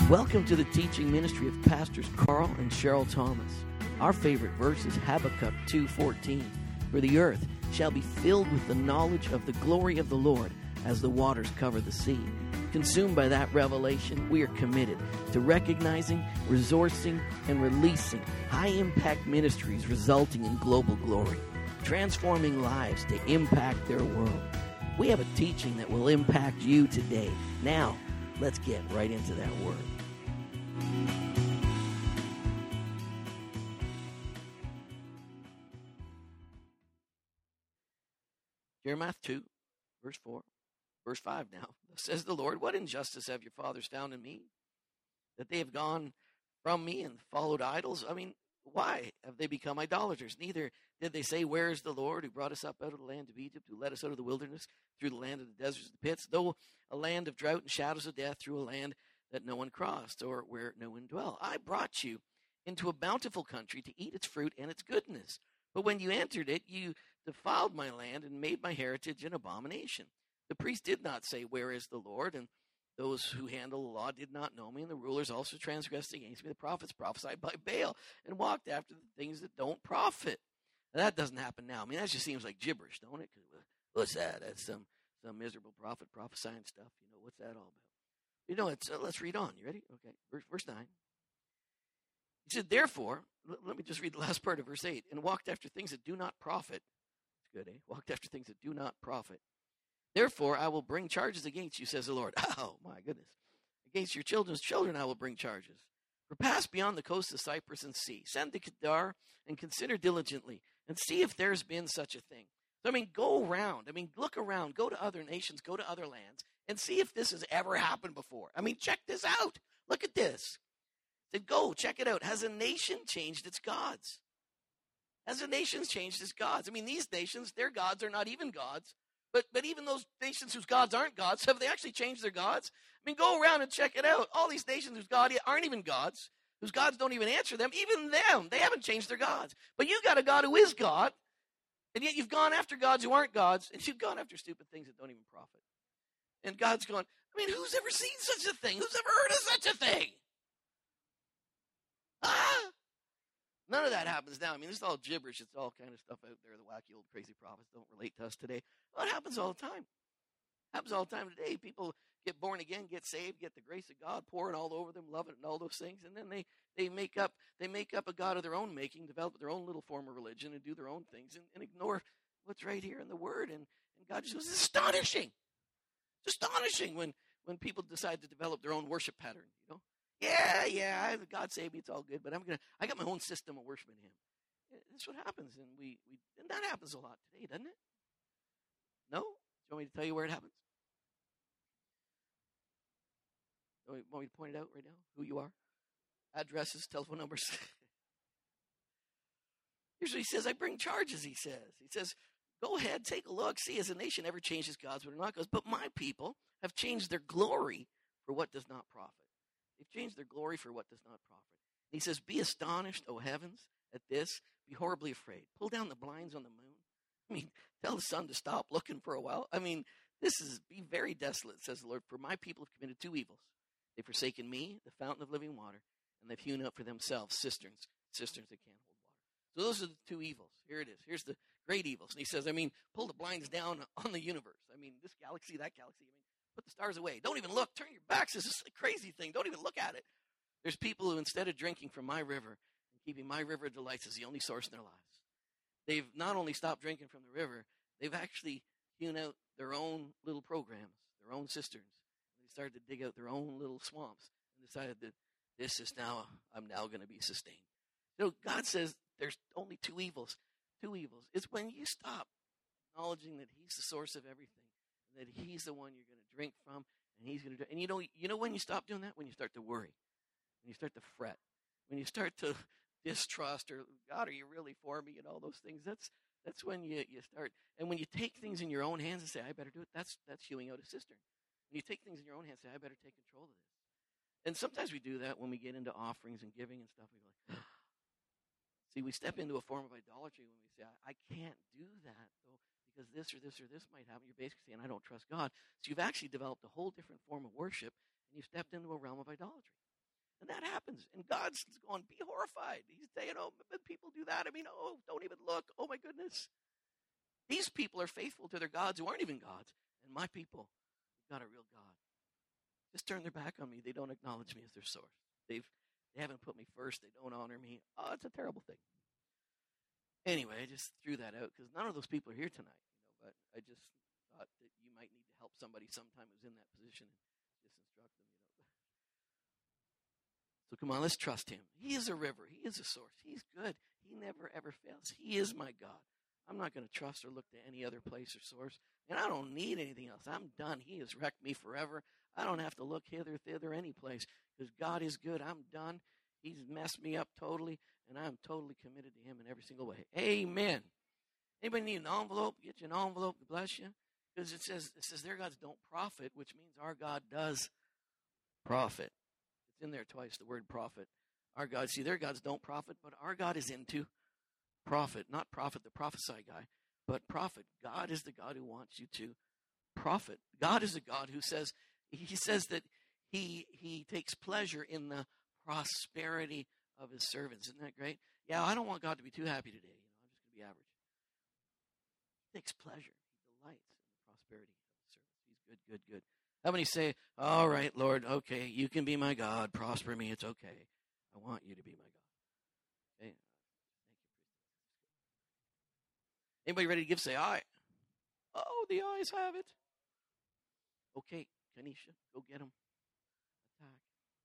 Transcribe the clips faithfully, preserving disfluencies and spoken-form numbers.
Welcome to the teaching ministry of Pastors Carl and Cheryl Thomas. Our favorite verse is Habakkuk two fourteen. For the earth shall be filled with the knowledge of the glory of the Lord as the waters cover the sea. Consumed by that revelation, we are committed to recognizing, resourcing, and releasing high-impact ministries resulting in global glory, transforming lives to impact their world. We have a teaching that will impact you today. Now, let's get right into that word. Jeremiah two, verse four, verse five now. Says the Lord, what injustice have your fathers found in me, that they have gone from me and followed idols? I mean, why have they become idolaters? Neither did they say, where is the Lord who brought us up out of the land of Egypt, who led us out of the wilderness, through the land of the deserts of the pits, though a land of drought and shadows of death, through a land that no one crossed, or where no one dwelt. I brought you into a bountiful country to eat its fruit and its goodness. But when you entered it, you defiled my land and made my heritage an abomination. The priest did not say, where is the Lord? And those who handle the law did not know me, and the rulers also transgressed against me. The prophets prophesied by Baal and walked after the things that don't profit. Now, that doesn't happen now. I mean, that just seems like gibberish, don't it? What's that? That's some, some miserable prophet prophesying stuff. You know, what's that all about? You know, it's, uh, let's read on. You ready? Okay, verse, verse nine. He said, therefore, l- let me just read the last part of verse eight. And walked after things that do not profit. It's good, eh? Walked after things that do not profit. Therefore, I will bring charges against you, says the Lord. Oh, my goodness. Against your children's children I will bring charges. For pass beyond the coast of Cyprus and see. Send to Kedar and consider diligently and see if there's been such a thing. So, I mean, go around. I mean, look around. Go to other nations. Go to other lands and see if this has ever happened before. I mean, check this out. Look at this. He said, go, check it out. Has a nation changed its gods? Has a nation changed its gods? I mean, these nations, their gods are not even gods. But but even those nations whose gods aren't gods, have they actually changed their gods? I mean, go around and check it out. All these nations whose gods aren't even gods, whose gods don't even answer them, even them, they haven't changed their gods. But you got a God who is God, and yet you've gone after gods who aren't gods, and you've gone after stupid things that don't even profit. And God's going, I mean, who's ever seen such a thing? Who's ever heard of such a thing? Ah! None of that happens now. I mean, this is all gibberish. It's all kind of stuff out there. The wacky old crazy prophets don't relate to us today. Well, it happens all the time. It happens all the time today. People get born again, get saved, get the grace of God pouring all over them, love it, and all those things, and then they, they make up they make up a God of their own making, develop their own little form of religion, and do their own things, and, and ignore what's right here in the Word. And, and God just goes, it's astonishing. It's astonishing when, when people decide to develop their own worship pattern, you know. Yeah, yeah, I, God saved me, it's all good, but I'm gonna I got my own system of worshiping him. That's what happens, and we, we and that happens a lot today, doesn't it? No? Do you want me to tell you where it happens? Do you want me to point it out right now? Who you are? Addresses, telephone numbers. Here's what he says, I bring charges, he says. He says, go ahead, take a look, see has a nation ever changed its gods, but or not goes, but my people have changed their glory for what does not profit. They've changed their glory for what does not profit. He says, be astonished, O heavens, at this. Be horribly afraid. Pull down the blinds on the moon. I mean, tell the sun to stop looking for a while. I mean, this is, be very desolate, says the Lord, for my people have committed two evils. They've forsaken me, the fountain of living water, and they've hewn up for themselves cisterns, cisterns that can't hold water. So those are the two evils. Here it is. Here's the great evils. And he says, I mean, pull the blinds down on the universe. I mean, this galaxy, that galaxy. I mean, put the stars away. Don't even look. Turn your backs. This is a crazy thing. Don't even look at it. There's people who, instead of drinking from my river and keeping my river of delights as the only source in their lives, they've not only stopped drinking from the river, they've actually hewn out their own little programs, their own cisterns. They started to dig out their own little swamps and decided that this is now, I'm now going to be sustained. So God says there's only two evils. Two evils. It's when you stop acknowledging that he's the source of everything, that he's the one you're going to drink from, and he's going to do. And you know, you know when you stop doing that? When you start to worry, when you start to fret, when you start to distrust, or God, are you really for me, and all those things. That's that's when you, you start. And when you take things in your own hands and say, I better do it, that's that's hewing out a cistern. When you take things in your own hands and say, I better take control of this. And sometimes we do that when we get into offerings and giving and stuff. We go like, see, we step into a form of idolatry when we say, I, I can't do that, though, because this or this or this might happen. You're basically saying, I don't trust God. So you've actually developed a whole different form of worship, and you've stepped into a realm of idolatry. And that happens. And God's going, be horrified. He's saying, oh, people do that. I mean, oh, don't even look. Oh, my goodness. These people are faithful to their gods who aren't even gods. And my people have got a real God. Just turn their back on me. They don't acknowledge me as their source. They've, they haven't put me first. They don't honor me. Oh, it's a terrible thing. Anyway, I just threw that out because none of those people are here tonight. You know, but I just thought that you might need to help somebody sometime who's in that position and just instruct them. You know. So come on, let's trust him. He is a river. He is a source. He's good. He never, ever fails. He is my God. I'm not going to trust or look to any other place or source. And I don't need anything else. I'm done. He has wrecked me forever. I don't have to look hither, thither, any place because God is good. I'm done. He's messed me up totally, and I'm totally committed to him in every single way. Amen. Anybody need an envelope? Get you an envelope. Bless you. Because it says, it says their gods don't profit, which means our God does profit. It's in there twice, the word profit. Our God, see, their gods don't profit, but our God is into profit. Not prophet, the prophesy guy, but profit. God is the God who wants you to profit. God is a God who says, he says that he he takes pleasure in the prosperity of his servants. Isn't that great? Yeah, I don't want God to be too happy today. You know, I'm just going to be average. He takes pleasure. He delights in the prosperity of his servants. He's good, good, good. How many say, all right, Lord, okay, you can be my God. Prosper me. It's okay. I want you to be my God. Okay. Thank you. Anybody ready to give? Say, aye. Oh, the ayes have it. Okay, Kanisha, go get him. Attack.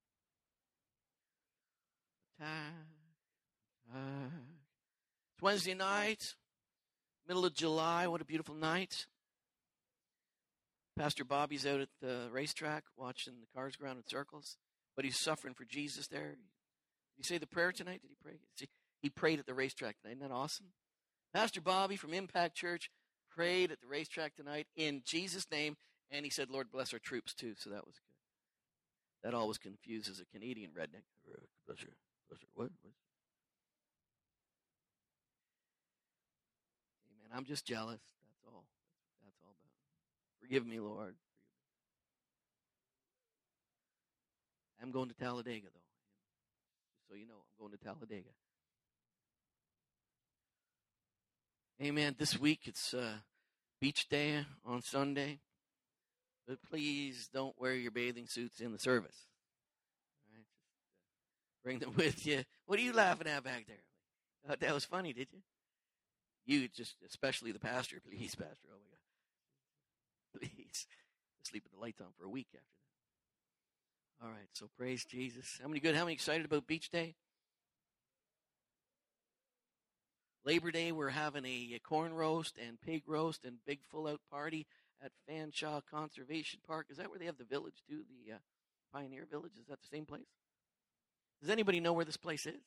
Attack. Attack. It's Wednesday night, middle of July. What a beautiful night. Pastor Bobby's out at the racetrack watching the cars go around in circles, but he's suffering for Jesus there. Did he say the prayer tonight? Did he pray? He prayed at the racetrack tonight. Isn't that awesome? Pastor Bobby from Impact Church prayed at the racetrack tonight in Jesus' name, and he said, Lord, bless our troops, too, so that was good. That always confuses a Canadian redneck. Bless your, bless your, what? what? Amen. I'm just jealous. That's all. That's, that's all about. Forgive me, Lord. I'm going to Talladega, though. Just so you know, I'm going to Talladega. Amen. This week it's uh, beach day on Sunday. But please don't wear your bathing suits in the service. All right? Just, uh, bring them with you. What are you laughing at back there? Thought that was funny, did you? You just, especially the pastor, please, Pastor. Oh, my God. Please. Sleep with the lights on for a week after that. All right, so praise Jesus. How many good, how many excited about beach day? Labor Day, we're having a, a corn roast and pig roast and big full-out party at Fanshawe Conservation Park. Is that where they have the village, too, the uh, Pioneer Village? Is that the same place? Does anybody know where this place is?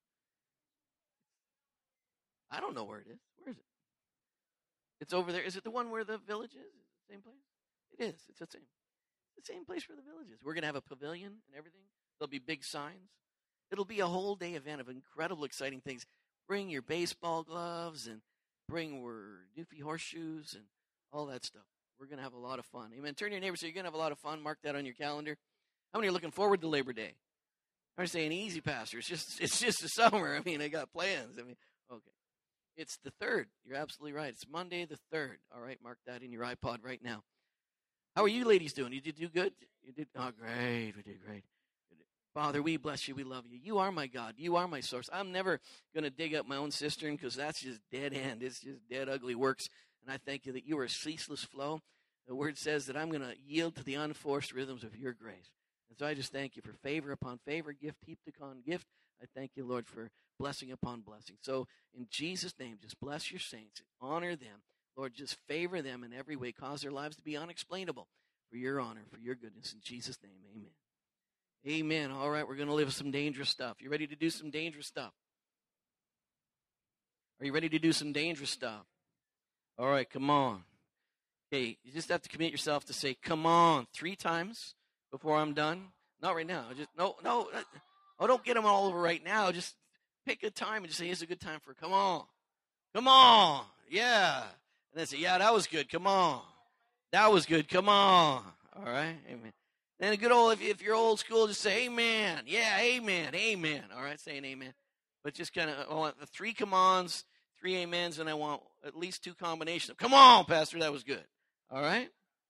I don't know where it is. Where is it? It's over there. Is it the one where the village is? Is it the same place? It is. It's the same. It's the same place where the village is. We're going to have a pavilion and everything. There'll be big signs. It'll be a whole day event of incredible, exciting things. Bring your baseball gloves and bring your doofy horseshoes and all that stuff. We're going to have a lot of fun. Amen. Turn to your neighbor and say, you're going to have a lot of fun. Mark that on your calendar. How many are looking forward to Labor Day? I'm saying easy, Pastor. It's just it's just the summer. I mean, I got plans. I mean, okay. It's the third. You're absolutely right. It's Monday the third. All right, mark that in your iPod right now. How are you ladies doing? You did do good? You did? Oh, great. We did great. Father, we bless you. We love you. You are my God. You are my source. I'm never going to dig up my own cistern because that's just dead end. It's just dead, ugly works. And I thank you that you are a ceaseless flow. The word says that I'm going to yield to the unforced rhythms of your grace. And so I just thank you for favor upon favor, gift heaped upon gift. I thank you, Lord, for blessing upon blessing. So in Jesus' name, just bless your saints. Honor them. Lord, just favor them in every way. Cause their lives to be unexplainable for your honor, for your goodness. In Jesus' name, amen. Amen. All right, we're going to live some dangerous stuff. You ready to do some dangerous stuff? Are you ready to do some dangerous stuff? All right, come on. Okay, you just have to commit yourself to say, come on, three times before I'm done. Not right now. Just no, no. Oh, don't get them all over right now. Just pick a time and just say, it's a good time for come on. Come on. Yeah. And then say, yeah, that was good. Come on. That was good. Come on. All right. Amen. And a good old, if, if you're old school, just say amen. Yeah, amen, amen. All right, saying amen. But just kind of, I want the three come-ons, three amens, and I want at least two combinations of, come on, Pastor, that was good. All right?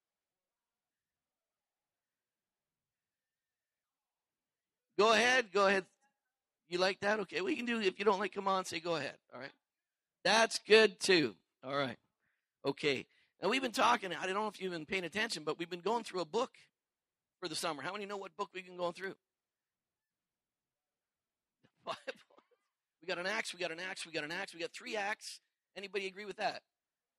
Go ahead, go ahead. You like that? Okay, we can do, if you don't like come on, say go ahead. All right? That's good too. All right. Okay. Now we've been talking, I don't know if you've been paying attention, but we've been going through a book for the summer. How many know what book we've been going through? Bible. We got an Acts, we got an Acts, we got an Acts, we got three Acts. Anybody agree with that?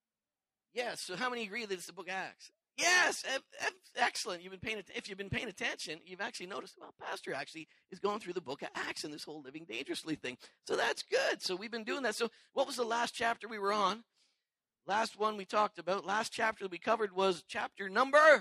Yes. So how many agree that it's the book of Acts? Yes. Excellent. You've been paying. If you've been paying attention, you've actually noticed. Well, Pastor actually is going through the book of Acts and this whole living dangerously thing. So that's good. So we've been doing that. So what was the last chapter we were on? Last one we talked about. Last chapter we covered was chapter number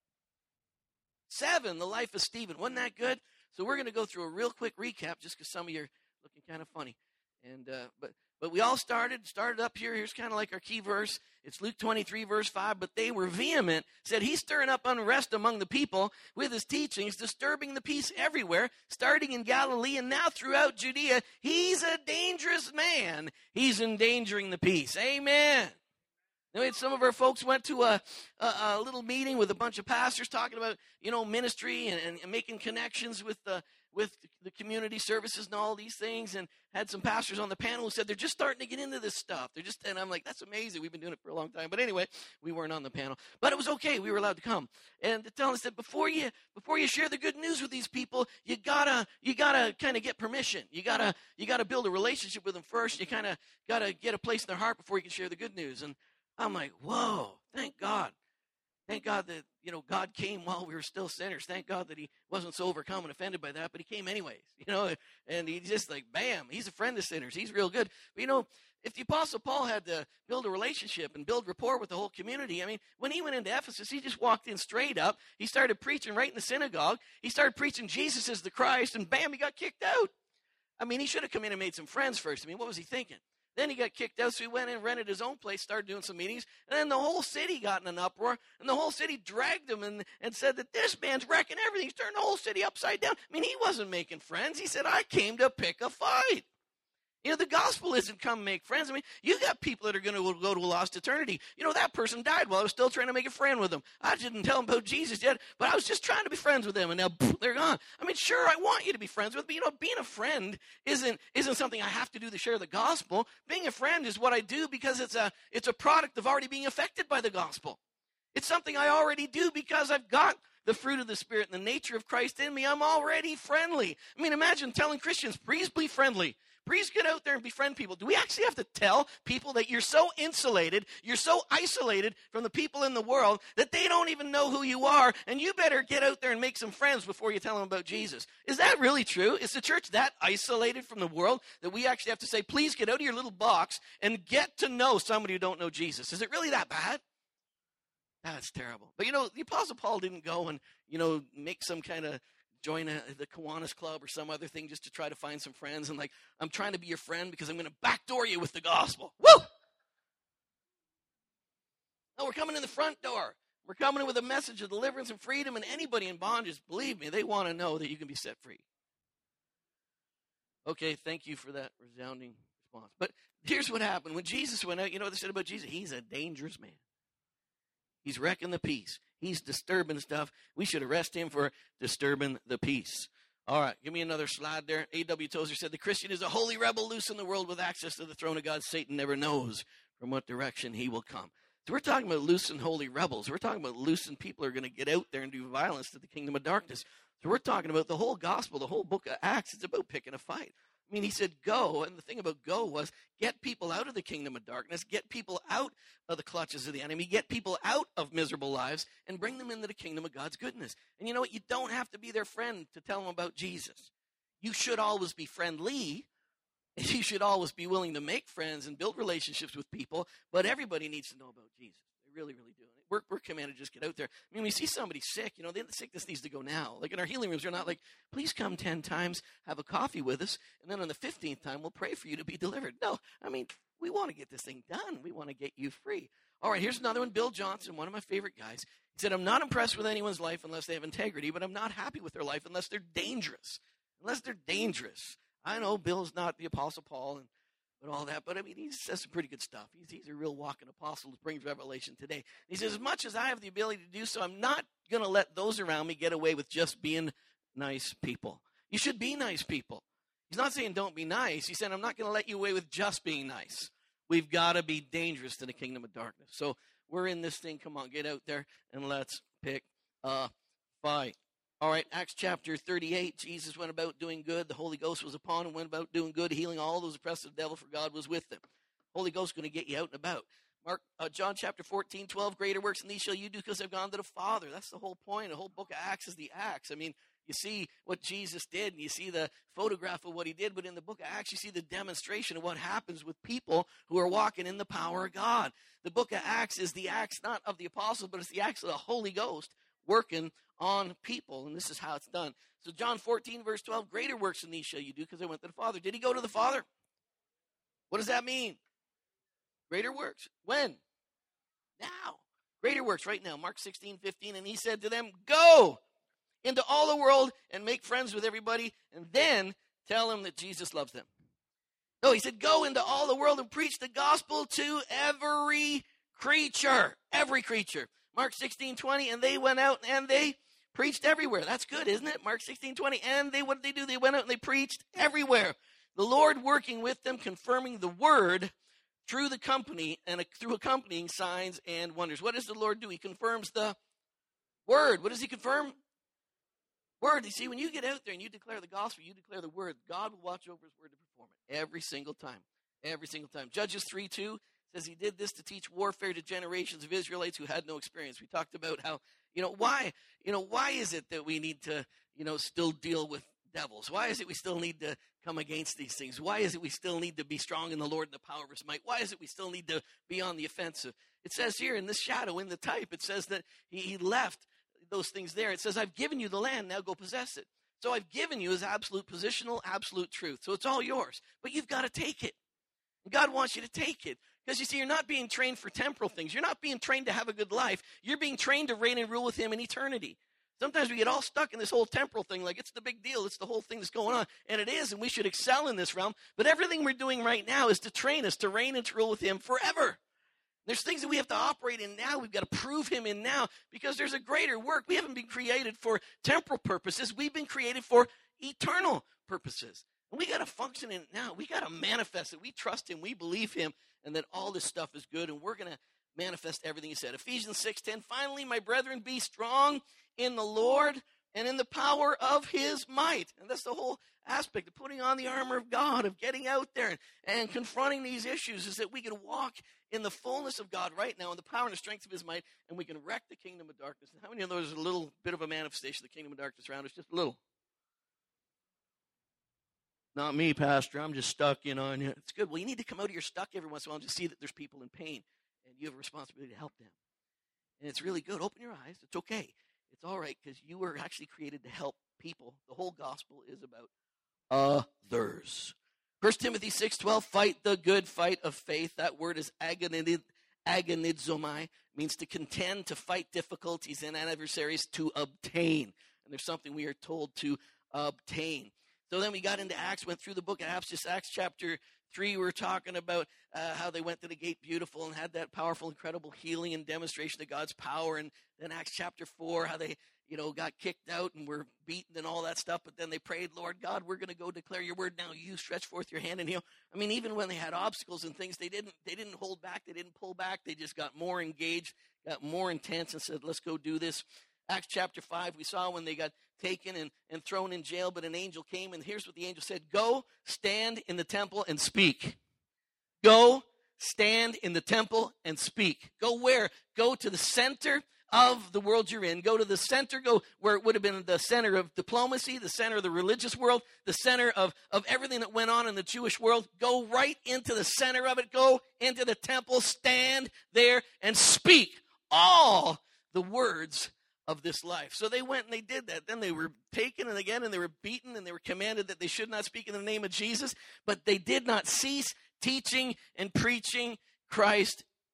seven, the life of Stephen. Wasn't that good? So we're going to go through a real quick recap, just because some of you are looking kind of funny. And uh, but but we all started started up here. Here's kind of like our key verse. It's Luke twenty-three, verse five. But they were vehement, said he's stirring up unrest among the people with his teachings, disturbing the peace everywhere, starting in Galilee and now throughout Judea. He's a dangerous man. He's endangering the peace. Amen. Now, some of our folks went to a, a, a little meeting with a bunch of pastors talking about, you know, ministry and, and making connections with the with the community services and all these things, and had some pastors on the panel who said they're just starting to get into this stuff. They're just, and I'm like, that's amazing. We've been doing it for a long time. But anyway, we weren't on the panel, but it was okay. We were allowed to come and to tell us that before you before you share the good news with these people, you gotta you gotta kind of get permission. You gotta you gotta build a relationship with them first. You kind of gotta get a place in their heart before you can share the good news. And I'm like, whoa, thank God. Thank God that, you know, God came while we were still sinners. Thank God that he wasn't so overcome and offended by that, but he came anyways, you know, and he just like, bam, he's a friend of sinners. He's real good. But, you know, if the Apostle Paul had to build a relationship and build rapport with the whole community, I mean, when he went into Ephesus, he just walked in straight up. He started preaching right in the synagogue. He started preaching Jesus is the Christ, and bam, he got kicked out. I mean, he should have come in and made some friends first. I mean, what was he thinking? Then he got kicked out, so he went in, rented his own place, started doing some meetings, and then the whole city got in an uproar, and the whole city dragged him and, and said that this man's wrecking everything. He's turning the whole city upside down. I mean, he wasn't making friends. He said, I came to pick a fight. You know, the gospel isn't come make friends. I mean, you got people that are going to go to a lost eternity. You know, that person died while I was still trying to make a friend with them. I didn't tell them about Jesus yet, but I was just trying to be friends with them, and now poof, they're gone. I mean, sure, I want you to be friends with, but, you know, being a friend isn't isn't something I have to do to share the gospel. Being a friend is what I do because it's a it's a product of already being affected by the gospel. It's something I already do because I've got the fruit of the Spirit and the nature of Christ in me. I'm already friendly. I mean, imagine telling Christians, please be friendly. Please get out there and befriend people. Do we actually have to tell people that you're so insulated, you're so isolated from the people in the world that they don't even know who you are, and you better get out there and make some friends before you tell them about Jesus? Is that really true? Is the church that isolated from the world that we actually have to say, please get out of your little box and get to know somebody who don't know Jesus? Is it really that bad? That's terrible. But, you know, the Apostle Paul didn't go and, you know, make some kind of join a, the Kiwanis Club or some other thing just to try to find some friends. And like, I'm trying to be your friend because I'm going to backdoor you with the gospel. Woo! No, we're coming in the front door. We're coming in with a message of deliverance and freedom, and anybody in bondage, believe me, they want to know that you can be set free. Okay, thank you for that resounding response. But here's what happened. When Jesus went out, you know what they said about Jesus? He's a dangerous man. He's wrecking the peace. He's disturbing stuff. We should arrest him for disturbing the peace. All right, give me another slide there. A W Tozer said, the Christian is a holy rebel loose in the world with access to the throne of God. Satan never knows from what direction he will come. So we're talking about loose and holy rebels. We're talking about loose and people who are going to get out there and do violence to the kingdom of darkness. So we're talking about the whole gospel, the whole book of Acts. It's about picking a fight. I mean, he said go, and the thing about go was get people out of the kingdom of darkness, get people out of the clutches of the enemy, get people out of miserable lives, and bring them into the kingdom of God's goodness. And you know what? You don't have to be their friend to tell them about Jesus. You should always be friendly. You should always be willing to make friends and build relationships with people, but everybody needs to know about Jesus. They really, really do. We're, we're commanded to just get out there. I mean, we see somebody sick, you know, the sickness needs to go now. Like in our healing rooms, we're not like, please come ten times, have a coffee with us, and then on the fifteenth time, we'll pray for you to be delivered. No, I mean, we want to get this thing done. We want to get you free. All right, here's another one. Bill Johnson, one of my favorite guys. He said, I'm not impressed with anyone's life unless they have integrity, but I'm not happy with their life unless they're dangerous. Unless they're dangerous. I know Bill's not the Apostle Paul and but all that, but I mean, he says some pretty good stuff. He's, he's a real walking apostle who brings revelation today. He says, as much as I have the ability to do so, I'm not going to let those around me get away with just being nice people. You should be nice people. He's not saying don't be nice. He said, I'm not going to let you away with just being nice. We've got to be dangerous to the kingdom of darkness. So we're in this thing. Come on, get out there and let's pick a fight. All right, Acts chapter thirty-eight, Jesus went about doing good. The Holy Ghost was upon him, went about doing good, healing all those oppressed of the devil, for God was with them. Holy Ghost is going to get you out and about. Mark, uh, John chapter fourteen, twelve, greater works than these shall you do because I've gone to the Father. That's the whole point. The whole book of Acts is the Acts. I mean, you see what Jesus did, and you see the photograph of what he did, but in the book of Acts, you see the demonstration of what happens with people who are walking in the power of God. The book of Acts is the Acts not of the apostles, but it's the Acts of the Holy Ghost working on people, and this is how it's done. So John fourteen, verse twelve, greater works than these shall you do because I went to the Father. Did he go to the Father? What does that mean? Greater works. When? Now. Greater works right now. Mark sixteen, fifteen, and he said to them, go into all the world and make friends with everybody, and then tell them that Jesus loves them. No, he said, go into all the world and preach the gospel to every creature. Every creature. Mark sixteen, twenty, and they went out and they preached everywhere. That's good, isn't it? Mark sixteen, twenty, and they, what did they do? They went out and they preached everywhere. The Lord working with them, confirming the word through the company and through accompanying signs and wonders. What does the Lord do? He confirms the word. What does he confirm? Word. You see, when you get out there and you declare the gospel, you declare the word, God will watch over his word to perform it every single time. Every single time. Judges three, two says he did this to teach warfare to generations of Israelites who had no experience. We talked about how, you know, why, you know, why is it that we need to, you know, still deal with devils? Why is it we still need to come against these things? Why is it we still need to be strong in the Lord and the power of his might? Why is it we still need to be on the offensive? It says here in this shadow, in the type, it says that he, he left those things there. It says, I've given you the land, now go possess it. So I've given you as absolute positional, absolute truth. So it's all yours, but you've got to take it. God wants you to take it. Because you see, you're not being trained for temporal things. You're not being trained to have a good life. You're being trained to reign and rule with him in eternity. Sometimes we get all stuck in this whole temporal thing, like it's the big deal. It's the whole thing that's going on. And it is, and we should excel in this realm. But everything we're doing right now is to train us to reign and to rule with him forever. There's things that we have to operate in now. We've got to prove him in now because there's a greater work. We haven't been created for temporal purposes. We've been created for eternal purposes. And we got to function in it now. We got to manifest it. We trust him. We believe him. And that all this stuff is good. And we're going to manifest everything he said. Ephesians six ten, finally, my brethren, be strong in the Lord and in the power of his might. And that's the whole aspect of putting on the armor of God, of getting out there and, and confronting these issues, is that we can walk in the fullness of God right now, in the power and the strength of his might, and we can wreck the kingdom of darkness. And how many of those are a little bit of a manifestation of the kingdom of darkness around us? Just a little. Not me, Pastor. I'm just stuck, you know. And it's good. Well, you need to come out of your stuck every once in a while and just see that there's people in pain, and you have a responsibility to help them. And it's really good. Open your eyes. It's okay. It's all right because you were actually created to help people. The whole gospel is about others. First Timothy six twelve, fight the good fight of faith. That word is agonid, agonizomai, means to contend, to fight difficulties and adversaries, to obtain. And there's something we are told to obtain. So then we got into Acts, went through the book of Acts, just Acts chapter three. We were talking about uh, how they went to the gate beautiful and had that powerful, incredible healing and demonstration of God's power. And then Acts chapter four, how they, you know, got kicked out and were beaten and all that stuff. But then they prayed, Lord God, we're going to go declare your word now. You stretch forth your hand and heal. I mean, even when they had obstacles and things, they didn't, they didn't hold back. They didn't pull back. They just got more engaged, got more intense and said, let's go do this. Acts chapter five, we saw when they got taken and, and thrown in jail, but an angel came, and here's what the angel said. Go stand in the temple and speak. Go stand in the temple and speak. Go where? Go to the center of the world you're in. Go to the center, go where it would have been the center of diplomacy, the center of the religious world, the center of, of everything that went on in the Jewish world. Go right into the center of it. Go into the temple, stand there and speak all the words of this life. So they went and they did that. Then they were taken and again, and they were beaten, and they were commanded that they should not speak in the name of Jesus, but they did not cease teaching and preaching Christ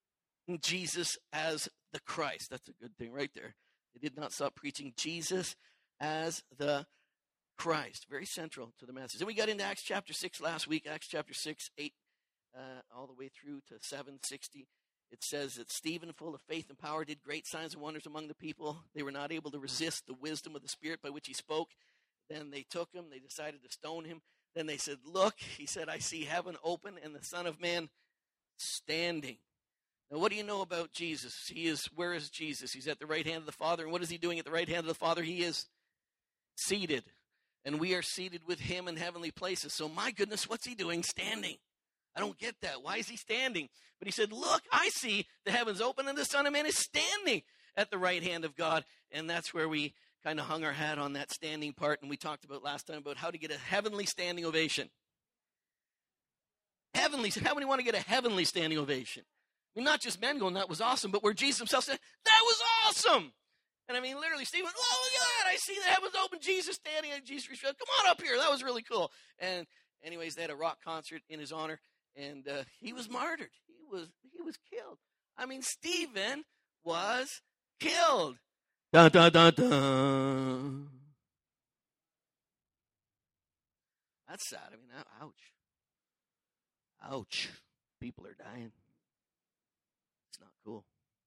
Jesus as the Christ. That's a good thing right there. They did not stop preaching Jesus as the Christ. Very central to the message. Then we got into Acts chapter six last week. Acts chapter six, eight, uh, all the way through to seven sixty. It says that Stephen, full of faith and power, did great signs and wonders among the people. They were not able to resist the wisdom of the Spirit by which he spoke. Then they took him. They decided to stone him. Then they said, look, he said, I see heaven open and the Son of Man standing. Now, what do you know about Jesus? He is, where is Jesus? He's at the right hand of the Father. And what is he doing at the right hand of the Father? He is seated. And we are seated with him in heavenly places. So my goodness, what's he doing standing? I don't get that. Why is he standing? But he said, look, I see the heavens open and the Son of Man is standing at the right hand of God. And that's where we kind of hung our hat on that standing part. And we talked about last time about how to get a heavenly standing ovation. Heavenly, how many want to get a heavenly standing ovation? I mean, not just men going, that was awesome, but where Jesus himself said, that was awesome. And I mean, literally, Stephen, oh, look at that. I see the heavens open, Jesus standing, and Jesus said, come on up here. That was really cool. And anyways, they had a rock concert in his honor, and uh, he was martyred. He was he was killed. I mean, Stephen was killed. Dun, dun, dun, dun. That's sad. I mean, ouch. Ouch. People are dying. It's not cool.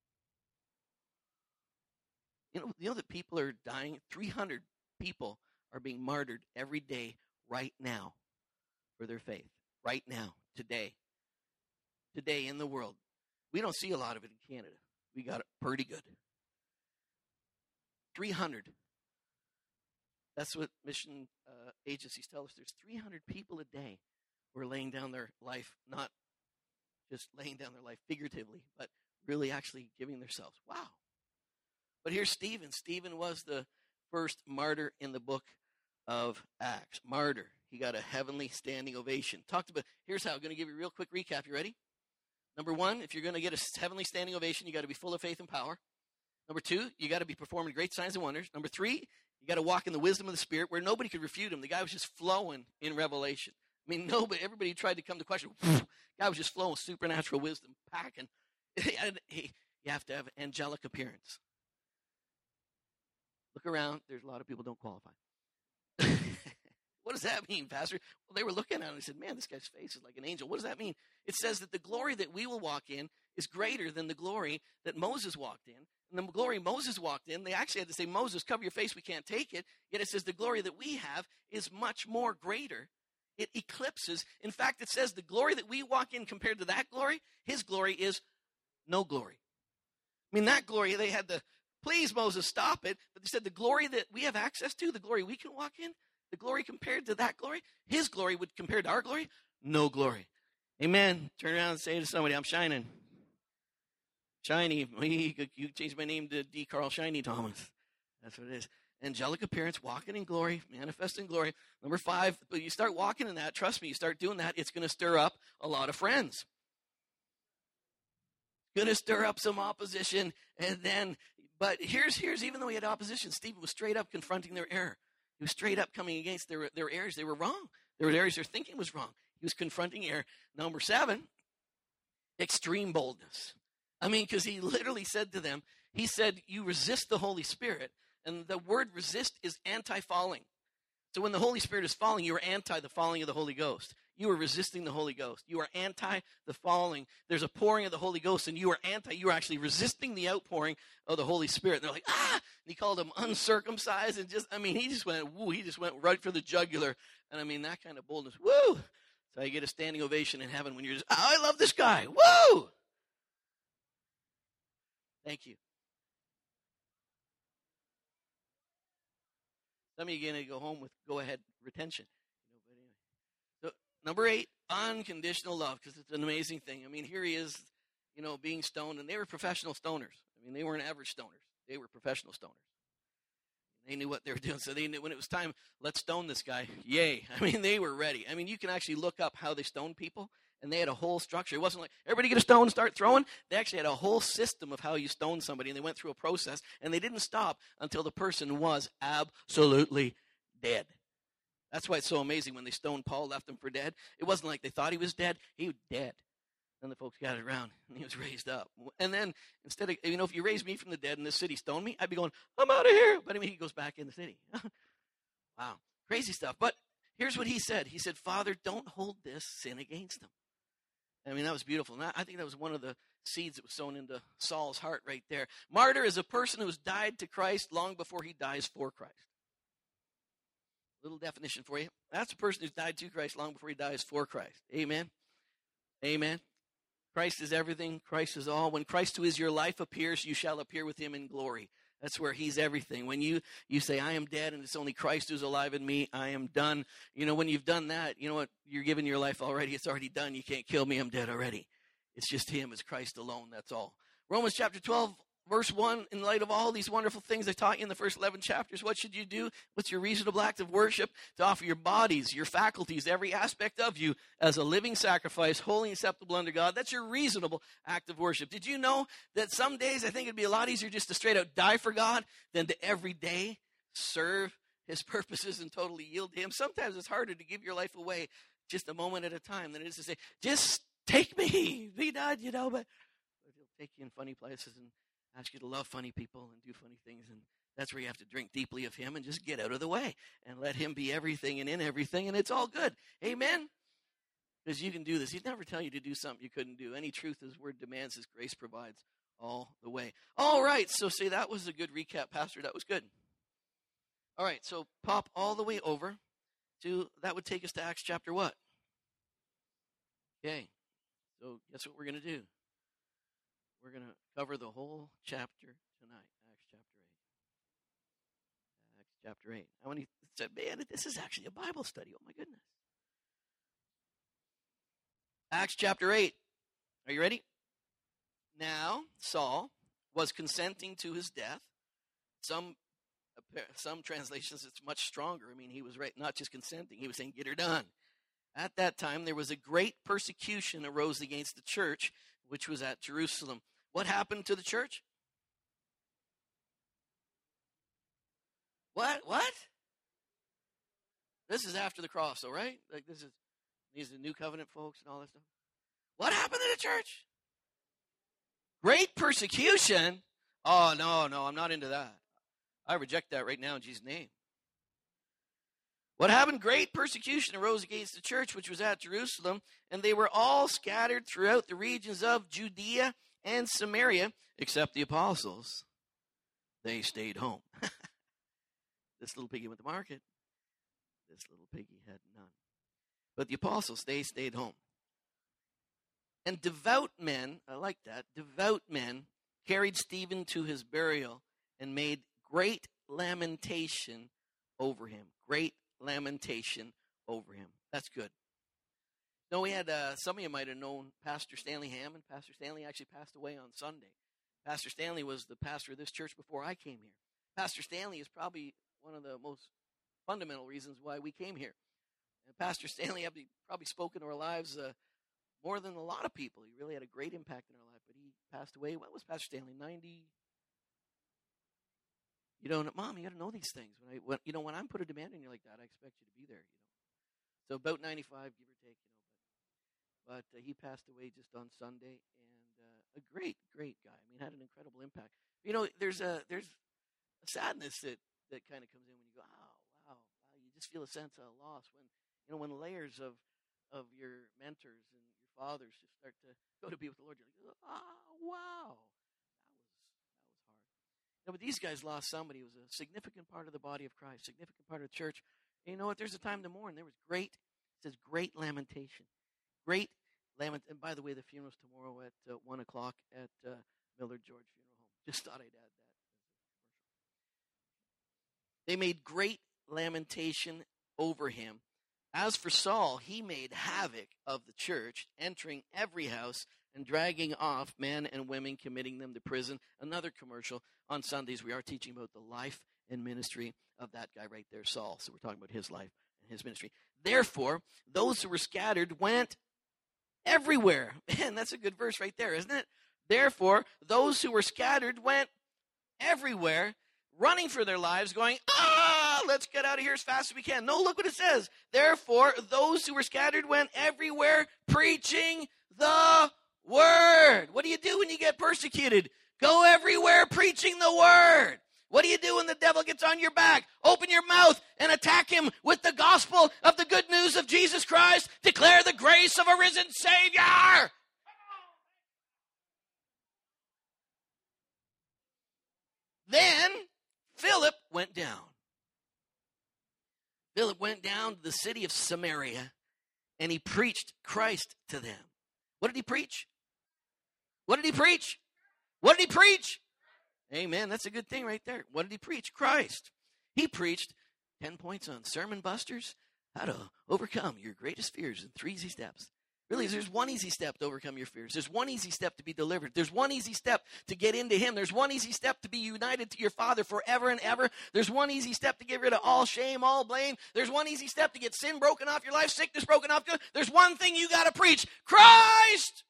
You know, you know that people are dying? three hundred people are being martyred every day right now for their faith. Right now, today. Today in the world. We don't see a lot of it in Canada. We got it pretty good. three hundred. That's what mission uh, agencies tell us. There's three hundred people a day who are laying down their life, not just laying down their life figuratively, but really actually giving themselves. Wow. But here's Stephen. Stephen was the first martyr in the book of Acts. Martyr. He got a heavenly standing ovation. Talked about, here's how. I'm going to give you a real quick recap. You ready? Number one, if you're going to get a heavenly standing ovation, you got to be full of faith and power. Number two, you got to be performing great signs and wonders. Number three, you got to walk in the wisdom of the Spirit where nobody could refute him. The guy was just flowing in revelation. I mean, nobody, everybody tried to come to question. Guy was just flowing supernatural wisdom, packing. You have to have angelic appearance. Look around. There's a lot of people who don't qualify. What does that mean, Pastor? Well, they were looking at it and they said, man, this guy's face is like an angel. What does that mean? It says that the glory that we will walk in is greater than the glory that Moses walked in. And the glory Moses walked in, they actually had to say, Moses, cover your face, we can't take it. Yet it says the glory that we have is much more greater. It eclipses. In fact, it says the glory that we walk in compared to that glory, his glory is no glory. I mean, that glory, they had to, please, Moses, stop it. But they said the glory that we have access to, the glory we can walk in, the glory compared to that glory, his glory would compare to our glory, no glory. Amen. Turn around and say to somebody, I'm shining. Shiny. You changed my name to D. Carl Shiny Thomas. That's what it is. Angelic appearance, walking in glory, manifesting glory. Number five, but you start walking in that, trust me, you start doing that, it's going to stir up a lot of friends. Going to stir up some opposition. And then, but here's, here's even though he had opposition, Stephen was straight up confronting their error. He was straight up coming against their, their errors. They were wrong. There were areas their thinking was wrong. He was confronting error. Number seven, extreme boldness. I mean, because he literally said to them, he said, you resist the Holy Spirit. And the word resist is anti-falling. So when the Holy Spirit is falling, you are anti the falling of the Holy Ghost. You are resisting the Holy Ghost. You are anti the falling. There's a pouring of the Holy Ghost, and you are anti. You are actually resisting the outpouring of the Holy Spirit. And they're like, ah! And he called them uncircumcised. And just, I mean, he just went, woo, he just went right for the jugular. And I mean, that kind of boldness, woo! So you get a standing ovation in heaven when you're just, oh, I love this guy, woo! Thank you. Some of you are going to go home with go-ahead retention. You know, but anyway. So, number eight, unconditional love, because it's an amazing thing. I mean, here he is, you know, being stoned, and they were professional stoners. I mean, they weren't average stoners. They were professional stoners. They knew what they were doing, so they knew when it was time, let's stone this guy. Yay. I mean, they were ready. I mean, you can actually look up how they stoned people, and they had a whole structure. It wasn't like, everybody get a stone and start throwing. They actually had a whole system of how you stone somebody, and they went through a process, and they didn't stop until the person was absolutely dead. That's why it's so amazing when they stoned Paul, left him for dead. It wasn't like they thought he was dead. He was dead. Then the folks gathered around, and he was raised up. And then instead of, you know, if you raised me from the dead in this city, stone me, I'd be going, I'm out of here. But I mean, he goes back in the city. Wow, crazy stuff. But here's what he said. He said, Father, don't hold this sin against them. I mean, that was beautiful. And I think that was one of the seeds that was sown into Saul's heart right there. Martyr is a person who's died to Christ long before he dies for Christ. Little definition for you. That's a person who's died to Christ long before he dies for Christ. Amen. Amen. Christ is everything. Christ is all. When Christ, who is your life, appears, you shall appear with him in glory. That's where he's everything. When you, you say, I am dead and it's only Christ who's alive in me, I am done. You know, when you've done that, you know what? You're giving your life already. It's already done. You can't kill me. I'm dead already. It's just him. It's Christ alone. That's all. Romans chapter twelve, verse one, in light of all these wonderful things I taught you in the first eleven chapters, what should you do? What's your reasonable act of worship? To offer your bodies, your faculties, every aspect of you as a living sacrifice, holy and acceptable unto God. That's your reasonable act of worship. Did you know that some days I think it'd be a lot easier just to straight out die for God than to every day serve his purposes and totally yield to him? Sometimes it's harder to give your life away just a moment at a time than it is to say, just take me, be done, you know, but he'll take you in funny places and ask you to love funny people and do funny things, and that's where you have to drink deeply of him and just get out of the way and let him be everything and in everything, and it's all good. Amen? Because you can do this. He'd never tell you to do something you couldn't do. Any truth his word demands, his grace provides all the way. All right, so see, that was a good recap, Pastor. That was good. All right, so pop all the way over to, that would take us to Acts chapter what? Okay, so guess what we're going to do? We're going to cover the whole chapter tonight, Acts chapter eight. Acts chapter eight. I want to say, man, this is actually a Bible study. Oh, my goodness. Acts chapter eight. Are you ready? Now, Saul was consenting to his death. Some some translations, it's much stronger. I mean, he was right, not just consenting. He was saying, get her done. At that time, there was a great persecution arose against the church, which was at Jerusalem. What happened to the church? What? What? This is after the cross, all right? Like this is these are the new covenant folks and all that stuff. What happened to the church? Great persecution? Oh, no, no, I'm not into that. I reject that right now in Jesus' name. What happened? Great persecution arose against the church, which was at Jerusalem, and they were all scattered throughout the regions of Judea and Samaria, except the apostles. They stayed home. This little piggy went to market. This little piggy had none. But the apostles, they stayed home. And devout men, I like that, devout men carried Stephen to his burial and made great lamentation over him. Great lamentation over him. That's good. No, we had, uh, some of you might have known Pastor Stanley Hammond. Pastor Stanley actually passed away on Sunday. Pastor Stanley was the pastor of this church before I came here. Pastor Stanley is probably one of the most fundamental reasons why we came here. And Pastor Stanley had probably spoken to our lives uh, more than a lot of people. He really had a great impact in our life, but he passed away. What was Pastor Stanley? ninety? You know, Mom, you got to know these things. When I, when, you know, when I'm put a demand on you like that, I expect you to be there. You know, so about ninety-five, give or take. You know, but but uh, he passed away just on Sunday, and uh, a great, great guy. I mean, had an incredible impact. You know, there's a there's a sadness that, that kind of comes in when you go, oh, wow, wow. You just feel a sense of loss when you know when layers of of your mentors and your fathers just start to go to be with the Lord. You're like, oh, wow. No, but these guys lost somebody who was a significant part of the body of Christ, significant part of the church. And you know what? There's a time to mourn. There was great, it says great lamentation. Great lament. And by the way, the funeral's tomorrow at uh, one o'clock at uh, Millard George Funeral Home. Just thought I'd add that. They made great lamentation over him. As for Saul, he made havoc of the church, entering every house and dragging off men and women, committing them to prison. Another commercial. On Sundays, we are teaching about the life and ministry of that guy right there, Saul. So we're talking about his life and his ministry. Therefore, those who were scattered went everywhere. Man, that's a good verse right there, isn't it? Therefore, those who were scattered went everywhere, running for their lives, going, ah, let's get out of here as fast as we can. No, look what it says. Therefore, those who were scattered went everywhere, preaching the word. What do you do when you get persecuted? Go everywhere preaching the word. What do you do when the devil gets on your back? Open your mouth and attack him with the gospel of the good news of Jesus Christ. Declare the grace of a risen Savior. Then Philip went down. Philip went down to the city of Samaria, and he preached Christ to them. What did he preach? What did he preach? What did he preach? Amen. That's a good thing right there. What did he preach? Christ. He preached ten points on Sermon Busters, how to overcome your greatest fears in three easy steps. Really, there's one easy step to overcome your fears. There's one easy step to be delivered. There's one easy step to get into him. There's one easy step to be united to your Father forever and ever. There's one easy step to get rid of all shame, all blame. There's one easy step to get sin broken off your life, sickness broken off. There's one thing you got to preach: Christ.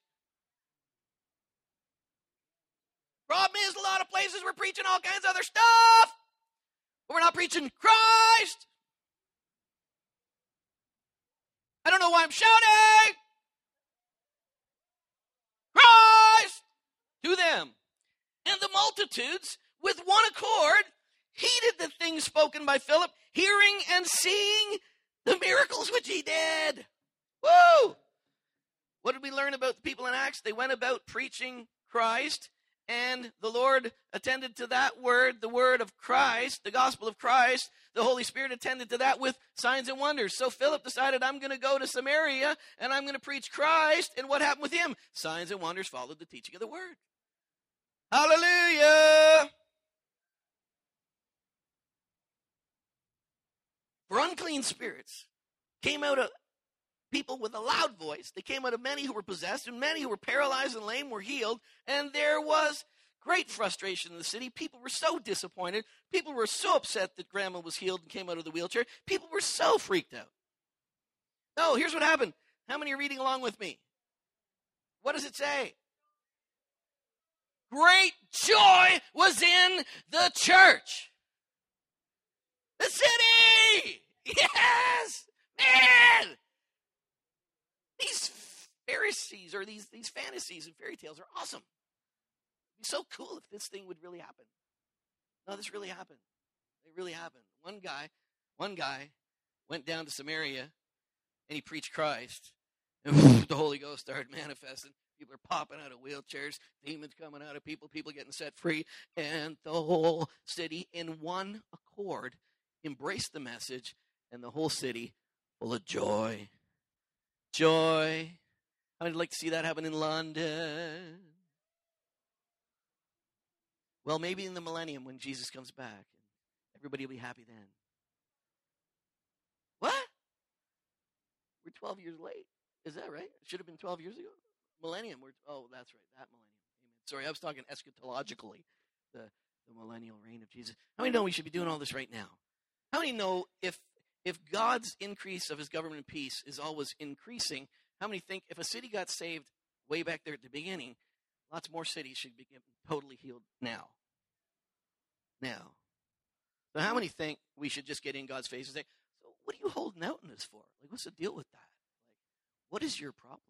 Problem is, a lot of places we're preaching all kinds of other stuff, but we're not preaching Christ. I don't know why I'm shouting. Christ to them. And the multitudes, with one accord, heeded the things spoken by Philip, hearing and seeing the miracles which he did. Woo! What did we learn about the people in Acts? They went about preaching Christ, and the Lord attended to that word, the word of Christ, the gospel of Christ. The Holy Spirit attended to that with signs and wonders. So Philip decided, I'm going to go to Samaria, and I'm going to preach Christ. And what happened with him? Signs and wonders followed the teaching of the word. Hallelujah! For unclean spirits came out of people with a loud voice. They came out of many who were possessed, and many who were paralyzed and lame were healed. And there was great frustration in the city. People were so disappointed. People were so upset that grandma was healed and came out of the wheelchair. People were so freaked out. No, here's what happened. How many are reading along with me? What does it say? Great joy was in the church. The city! Yes! Man! These Pharisees or these, these fantasies and fairy tales are awesome. It'd be so cool if this thing would really happen. No, this really happened. It really happened. One guy, one guy went down to Samaria and he preached Christ. And the Holy Ghost started manifesting. People are popping out of wheelchairs, demons coming out of people, people getting set free, and the whole city in one accord embraced the message, and the whole city full of joy. Joy. I'd like to see that happen in London. Well, maybe in the millennium when Jesus comes back, everybody will be happy then. What? We're twelve years late. Is that right? It should have been twelve years ago. Millennium. We're, oh, that's right. That millennium. Amen. Sorry, I was talking eschatologically. The, the millennial reign of Jesus. How many know we should be doing all this right now? How many know if if God's increase of his government and peace is always increasing, how many think if a city got saved way back there at the beginning, lots more cities should be totally healed now? Now. So how many think we should just get in God's face and say, so what are you holding out in this for? Like, what's the deal with that? Like, what is your problem?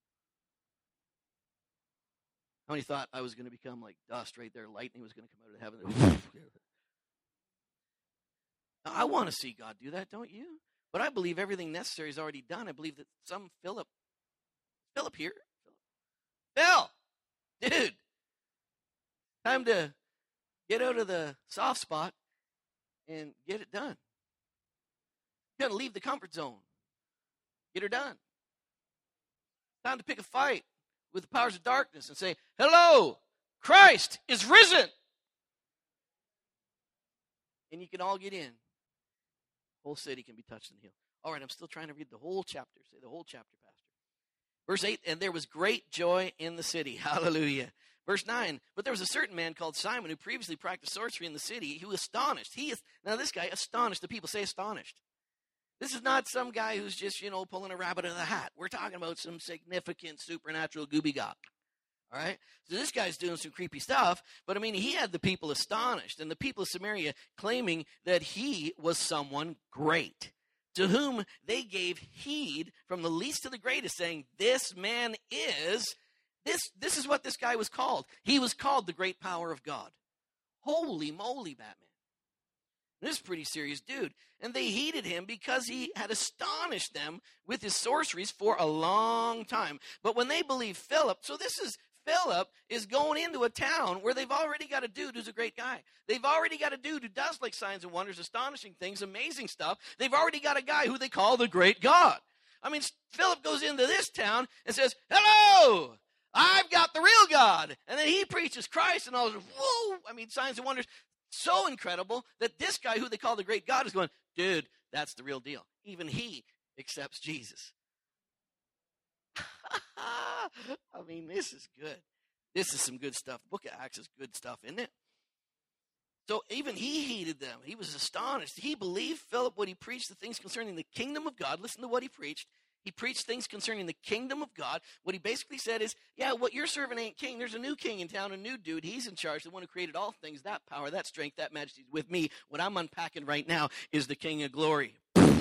How many thought I was going to become like dust right there? Lightning was going to come out of heaven. Now, I want to see God do that, don't you? But I believe everything necessary is already done. I believe that some Philip, Philip here, Phil, dude, time to get out of the soft spot and get it done. You got to leave the comfort zone. Get her done. Time to pick a fight with the powers of darkness and say, hello, Christ is risen. And you can all get in. The whole city can be touched and healed. All right, I'm still trying to read the whole chapter. Say the whole chapter, Pastor. Verse eight, and there was great joy in the city. Hallelujah. Verse nine, but there was a certain man called Simon who previously practiced sorcery in the city, who astonished. He is, now this guy astonished the people. Say astonished. This is not some guy who's just, you know, pulling a rabbit out of the hat. We're talking about some significant supernatural gooby-gop. All right? So this guy's doing some creepy stuff, but I mean, he had the people astonished, and the people of Samaria claiming that he was someone great, to whom they gave heed from the least to the greatest, saying, this man is This, this is what this guy was called. He was called the great power of God. Holy moly, Batman. This is a pretty serious dude. And they hated him because he had astonished them with his sorceries for a long time. But when they believed Philip, so this is, Philip is going into a town where they've already got a dude who's a great guy. They've already got a dude who does like signs and wonders, astonishing things, amazing stuff. They've already got a guy who they call the great God. I mean, Philip goes into this town and says, hello, I've got the real God. And then he preaches Christ and all this, whoa, I mean, signs and wonders. So incredible that this guy who they call the great God is going, dude, that's the real deal. Even he accepts Jesus. I mean, this is good. This is some good stuff. The book of Acts is good stuff, isn't it? So even he heeded them. He was astonished. He believed Philip when he preached the things concerning the kingdom of God. Listen to what he preached. He preached things concerning the kingdom of God. What he basically said is, yeah, what you're serving ain't king. There's a new king in town, a new dude. He's in charge, the one who created all things. That power, that strength, that majesty is with me. What I'm unpacking right now is the King of glory.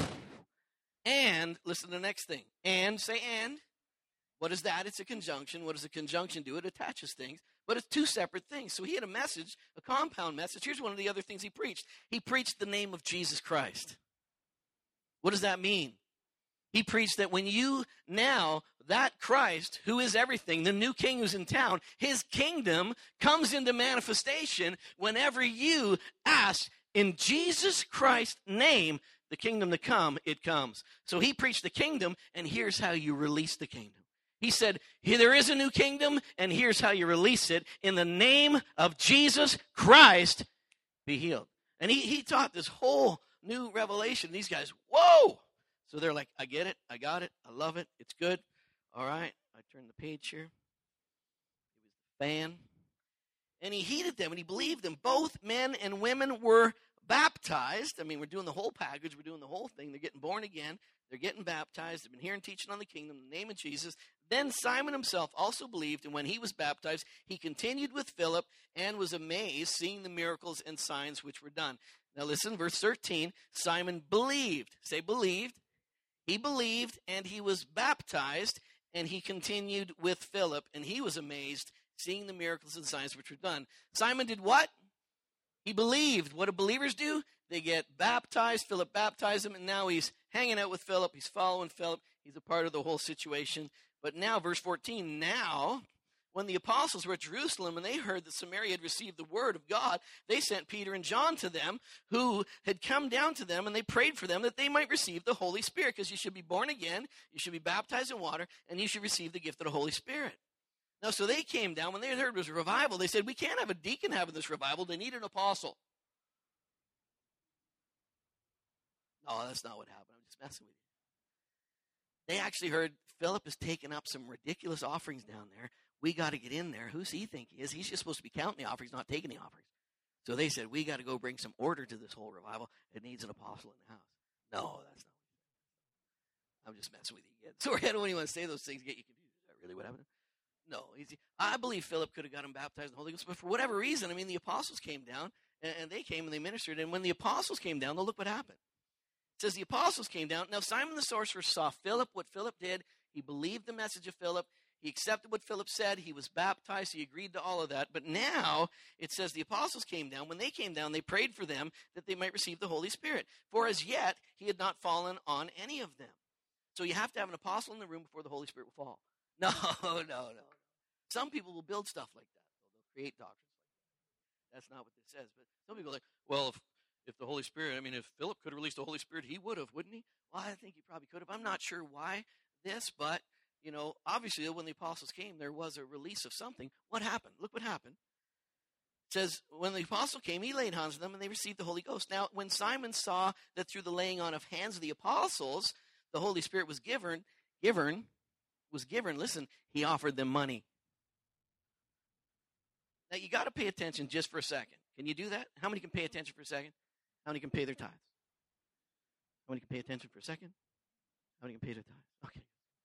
And, listen to the next thing. And, say and. What is that? It's a conjunction. What does a conjunction do? It attaches things. But it's two separate things. So he had a message, a compound message. Here's one of the other things he preached. He preached the name of Jesus Christ. What does that mean? He preached that when you now, that Christ, who is everything, the new king who's in town, his kingdom comes into manifestation whenever you ask in Jesus Christ's name, the kingdom to come, it comes. So he preached the kingdom, and here's how you release the kingdom. He said, here, there is a new kingdom, and here's how you release it. In the name of Jesus Christ, be healed. And he, he taught this whole new revelation. These guys, whoa! So they're like, I get it, I got it, I love it, it's good. All right, I turn the page here. It was the fan. And he heeded them, and he believed them. Both men and women were baptized. I mean, we're doing the whole package. We're doing the whole thing. They're getting born again. They're getting baptized. They've been hearing teaching on the kingdom in the name of Jesus. Then Simon himself also believed, and when he was baptized, he continued with Philip and was amazed, seeing the miracles and signs which were done. Now listen, verse thirteen, Simon believed. Say believed. He believed, and he was baptized, and he continued with Philip, and he was amazed, seeing the miracles and signs which were done. Simon did what? He believed. What do believers do? They get baptized. Philip baptized him, and now he's hanging out with Philip. He's following Philip. He's a part of the whole situation. But now, verse fourteen, now, when the apostles were at Jerusalem and they heard that Samaria had received the word of God, they sent Peter and John to them, who had come down to them, and they prayed for them that they might receive the Holy Spirit, because you should be born again, you should be baptized in water, and you should receive the gift of the Holy Spirit. Now, so they came down. When they heard it was a revival, they said, we can't have a deacon having this revival. They need an apostle. No, that's not what happened. I'm just messing with you. They actually heard Philip has taken up some ridiculous offerings down there. We got to get in there. Who's he think he is? He's just supposed to be counting the offerings, not taking the offerings. So they said, we got to go bring some order to this whole revival. It needs an apostle in the house. No, that's not what I'm just messing with you again. Sorry, I don't even want to say those things to get you confused. Is that really what happened? No. Easy. I believe Philip could have got him baptized in the Holy Ghost, but for whatever reason, I mean, the apostles came down, and, and they came and they ministered. And when the apostles came down, though, look what happened. It says the apostles came down. Now, Simon the sorcerer saw Philip, what Philip did. He believed the message of Philip. He accepted what Philip said. He was baptized. He agreed to all of that. But now it says the apostles came down. When they came down, they prayed for them that they might receive the Holy Spirit. For as yet, he had not fallen on any of them. So you have to have an apostle in the room before the Holy Spirit will fall. No, no, no. Some people will build stuff like that. They'll create doctrines like that. That's not what this says. But some people are like, well, if, if the Holy Spirit, I mean, if Philip could have released the Holy Spirit, he would have, wouldn't he? Well, I think he probably could have. I'm not sure why this, but you know, obviously when the apostles came, there was a release of something. What happened? Look what happened. It says, when the apostle came, he laid hands on them, and they received the Holy Ghost. Now, when Simon saw that through the laying on of hands of the apostles, the Holy Spirit was given, given, was given, listen, he offered them money. Now, you got to pay attention just for a second. Can you do that? How many can pay attention for a second? How many can pay their tithes? How many can pay attention for a second? How many can pay their tithes? Okay.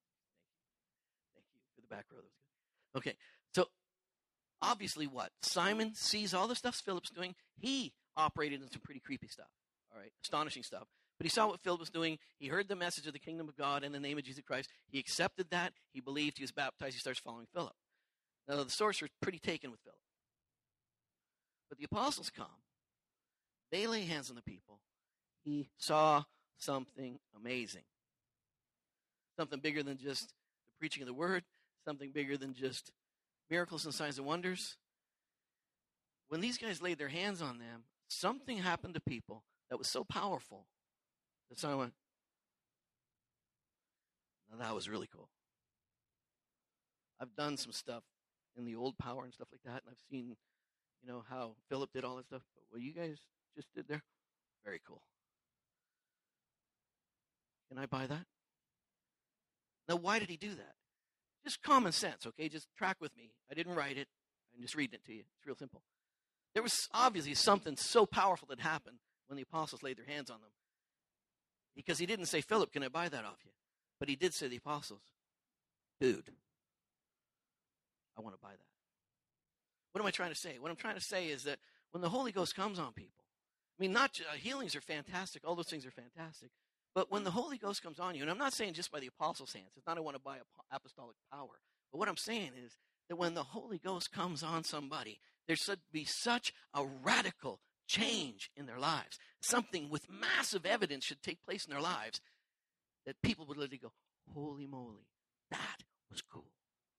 Back row. That was good. Okay, so obviously what? Simon sees all the stuff Philip's doing. He operated in some pretty creepy stuff, all right, astonishing stuff. But he saw what Philip was doing. He heard the message of the kingdom of God in the name of Jesus Christ. He accepted that. He believed. He was baptized. He starts following Philip. Now, the sorcerer's pretty taken with Philip. But the apostles come. They lay hands on the people. He saw something amazing. Something bigger than just the preaching of the word. Something bigger than just miracles and signs and wonders. When these guys laid their hands on them, something happened to people that was so powerful that someone went, now that was really cool. I've done some stuff in the old power and stuff like that, and I've seen, you know, how Philip did all that stuff. But what you guys just did there, very cool. Can I buy that? Now, why did he do that? Just common sense, okay? Just track with me. I didn't write it. I'm just reading it to you. It's real simple. There was obviously something so powerful that happened when the apostles laid their hands on them. Because he didn't say, Philip, can I buy that off you? But he did say to the apostles, dude, I want to buy that. What am I trying to say? What I'm trying to say is that when the Holy Ghost comes on people, I mean, not uh, healings are fantastic. All those things are fantastic. But when the Holy Ghost comes on you, and I'm not saying just by the apostles' hands. It's not I want to buy apostolic power. But what I'm saying is that when the Holy Ghost comes on somebody, there should be such a radical change in their lives. Something with massive evidence should take place in their lives that people would literally go, holy moly, that was cool.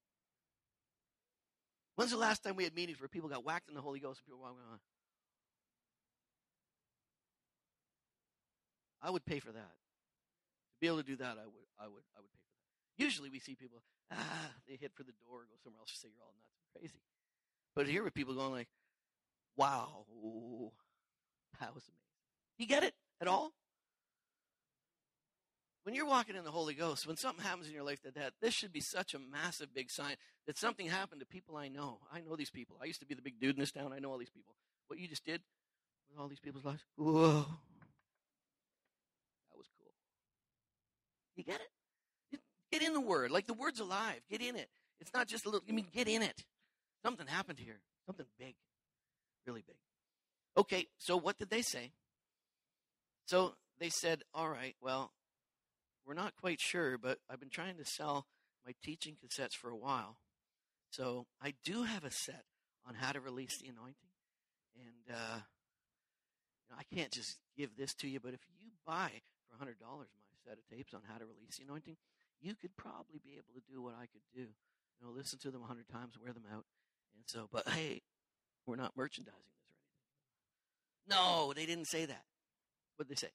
When's the last time we had meetings where people got whacked in the Holy Ghost and people were walking on? I would pay for that. To be able to do that, I would I would I would pay for that. Usually we see people, ah, they hit for the door, go somewhere else, say you're all nuts and crazy. But here with people going like, wow, that was amazing. You get it at all? When you're walking in the Holy Ghost, when something happens in your life that that, this should be such a massive big sign that something happened to people I know. I know these people. I used to be the big dude in this town. I know all these people. What you just did with all these people's lives, whoa. That was cool. You get it? Get in the Word. Like the Word's alive. Get in it. It's not just a little, I mean, get in it. Something happened here. Something big. Really big. Okay, so what did they say? So they said, all right, well, we're not quite sure, but I've been trying to sell my teaching cassettes for a while. So I do have a set on how to release the anointing. And uh, you know, I can't just give this to you, but if you buy for one hundred dollars my set of tapes on how to release the anointing, you could probably be able to do what I could do. You know, listen to them a hundred times, wear them out. And so, but hey, we're not merchandising this or anything. No, they didn't say that. What did they say?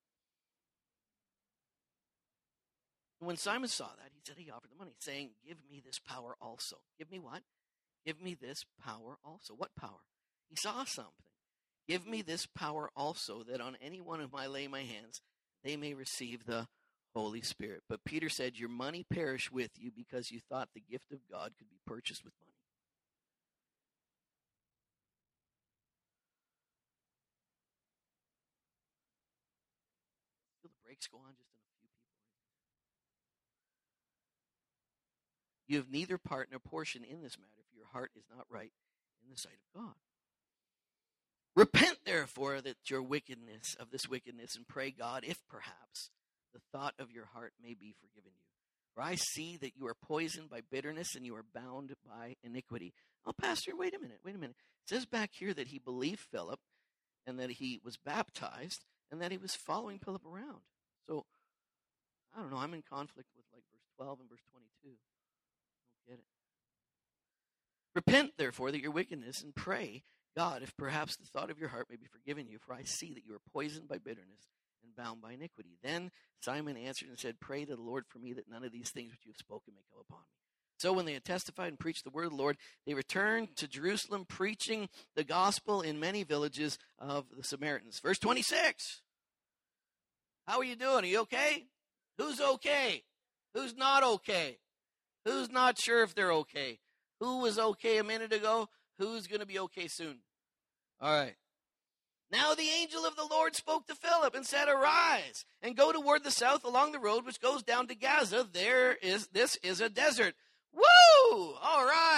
When Simon saw that, he said he offered the money, saying, give me this power also. Give me what? Give me this power also. What power? He saw something. Give me this power also, that on any one of I lay my hands, they may receive the Holy Spirit. But Peter said, your money perish with you because you thought the gift of God could be purchased with money. Feel the brakes go on just in a few people. You have neither part nor portion in this matter, for your heart is not right in the sight of God. Repent, therefore, that your wickedness, of this wickedness, and pray God, if perhaps the thought of your heart may be forgiven you. For I see that you are poisoned by bitterness, and you are bound by iniquity. Oh, Pastor, wait a minute, wait a minute. It says back here that he believed Philip, and that he was baptized, and that he was following Philip around. So, I don't know, I'm in conflict with like verse twelve and verse twenty-two. Get it. Repent, therefore, that your wickedness, and pray God, if perhaps the thought of your heart may be forgiven you, for I see that you are poisoned by bitterness and bound by iniquity. Then Simon answered and said, pray to the Lord for me, that none of these things which you have spoken may come upon me. So when they had testified and preached the word of the Lord, they returned to Jerusalem, preaching the gospel in many villages of the Samaritans. Verse twenty-six. How are you doing? Are you okay? Who's okay? Who's not okay? Who's not sure if they're okay? Who was okay a minute ago? Who's going to be okay soon? All right. Now the angel of the Lord spoke to Philip and said, arise and go toward the south along the road which goes down to Gaza. There is, this is a desert. Woo! All right.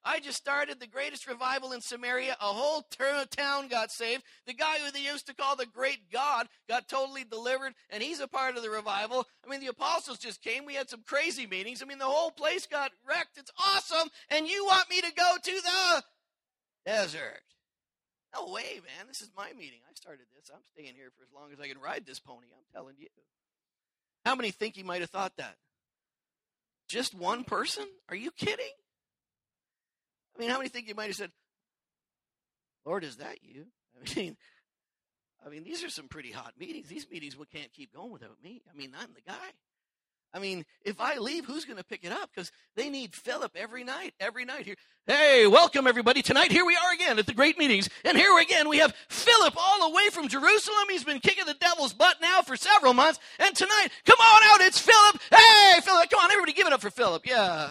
I just started the greatest revival in Samaria. A whole town got saved. The guy who they used to call the great God got totally delivered, and he's a part of the revival. I mean, the apostles just came. We had some crazy meetings. I mean, the whole place got wrecked. It's awesome, and you want me to go to the desert. No way, man. This is my meeting. I started this. I'm staying here for as long as I can ride this pony. I'm telling you. How many think he might have thought that? Just one person? Are you kidding? I mean, how many think you might have said, Lord, is that you? I mean, I mean, these are some pretty hot meetings. These meetings we can't keep going without me. I mean, I'm the guy. I mean, if I leave, who's going to pick it up? Because they need Philip every night, every night here. Hey, welcome, everybody. Tonight, here we are again at the great meetings. And here again, we have Philip all the way from Jerusalem. He's been kicking the devil's butt now for several months. And tonight, come on out, it's Philip. Hey, Philip, come on, everybody give it up for Philip. Yeah.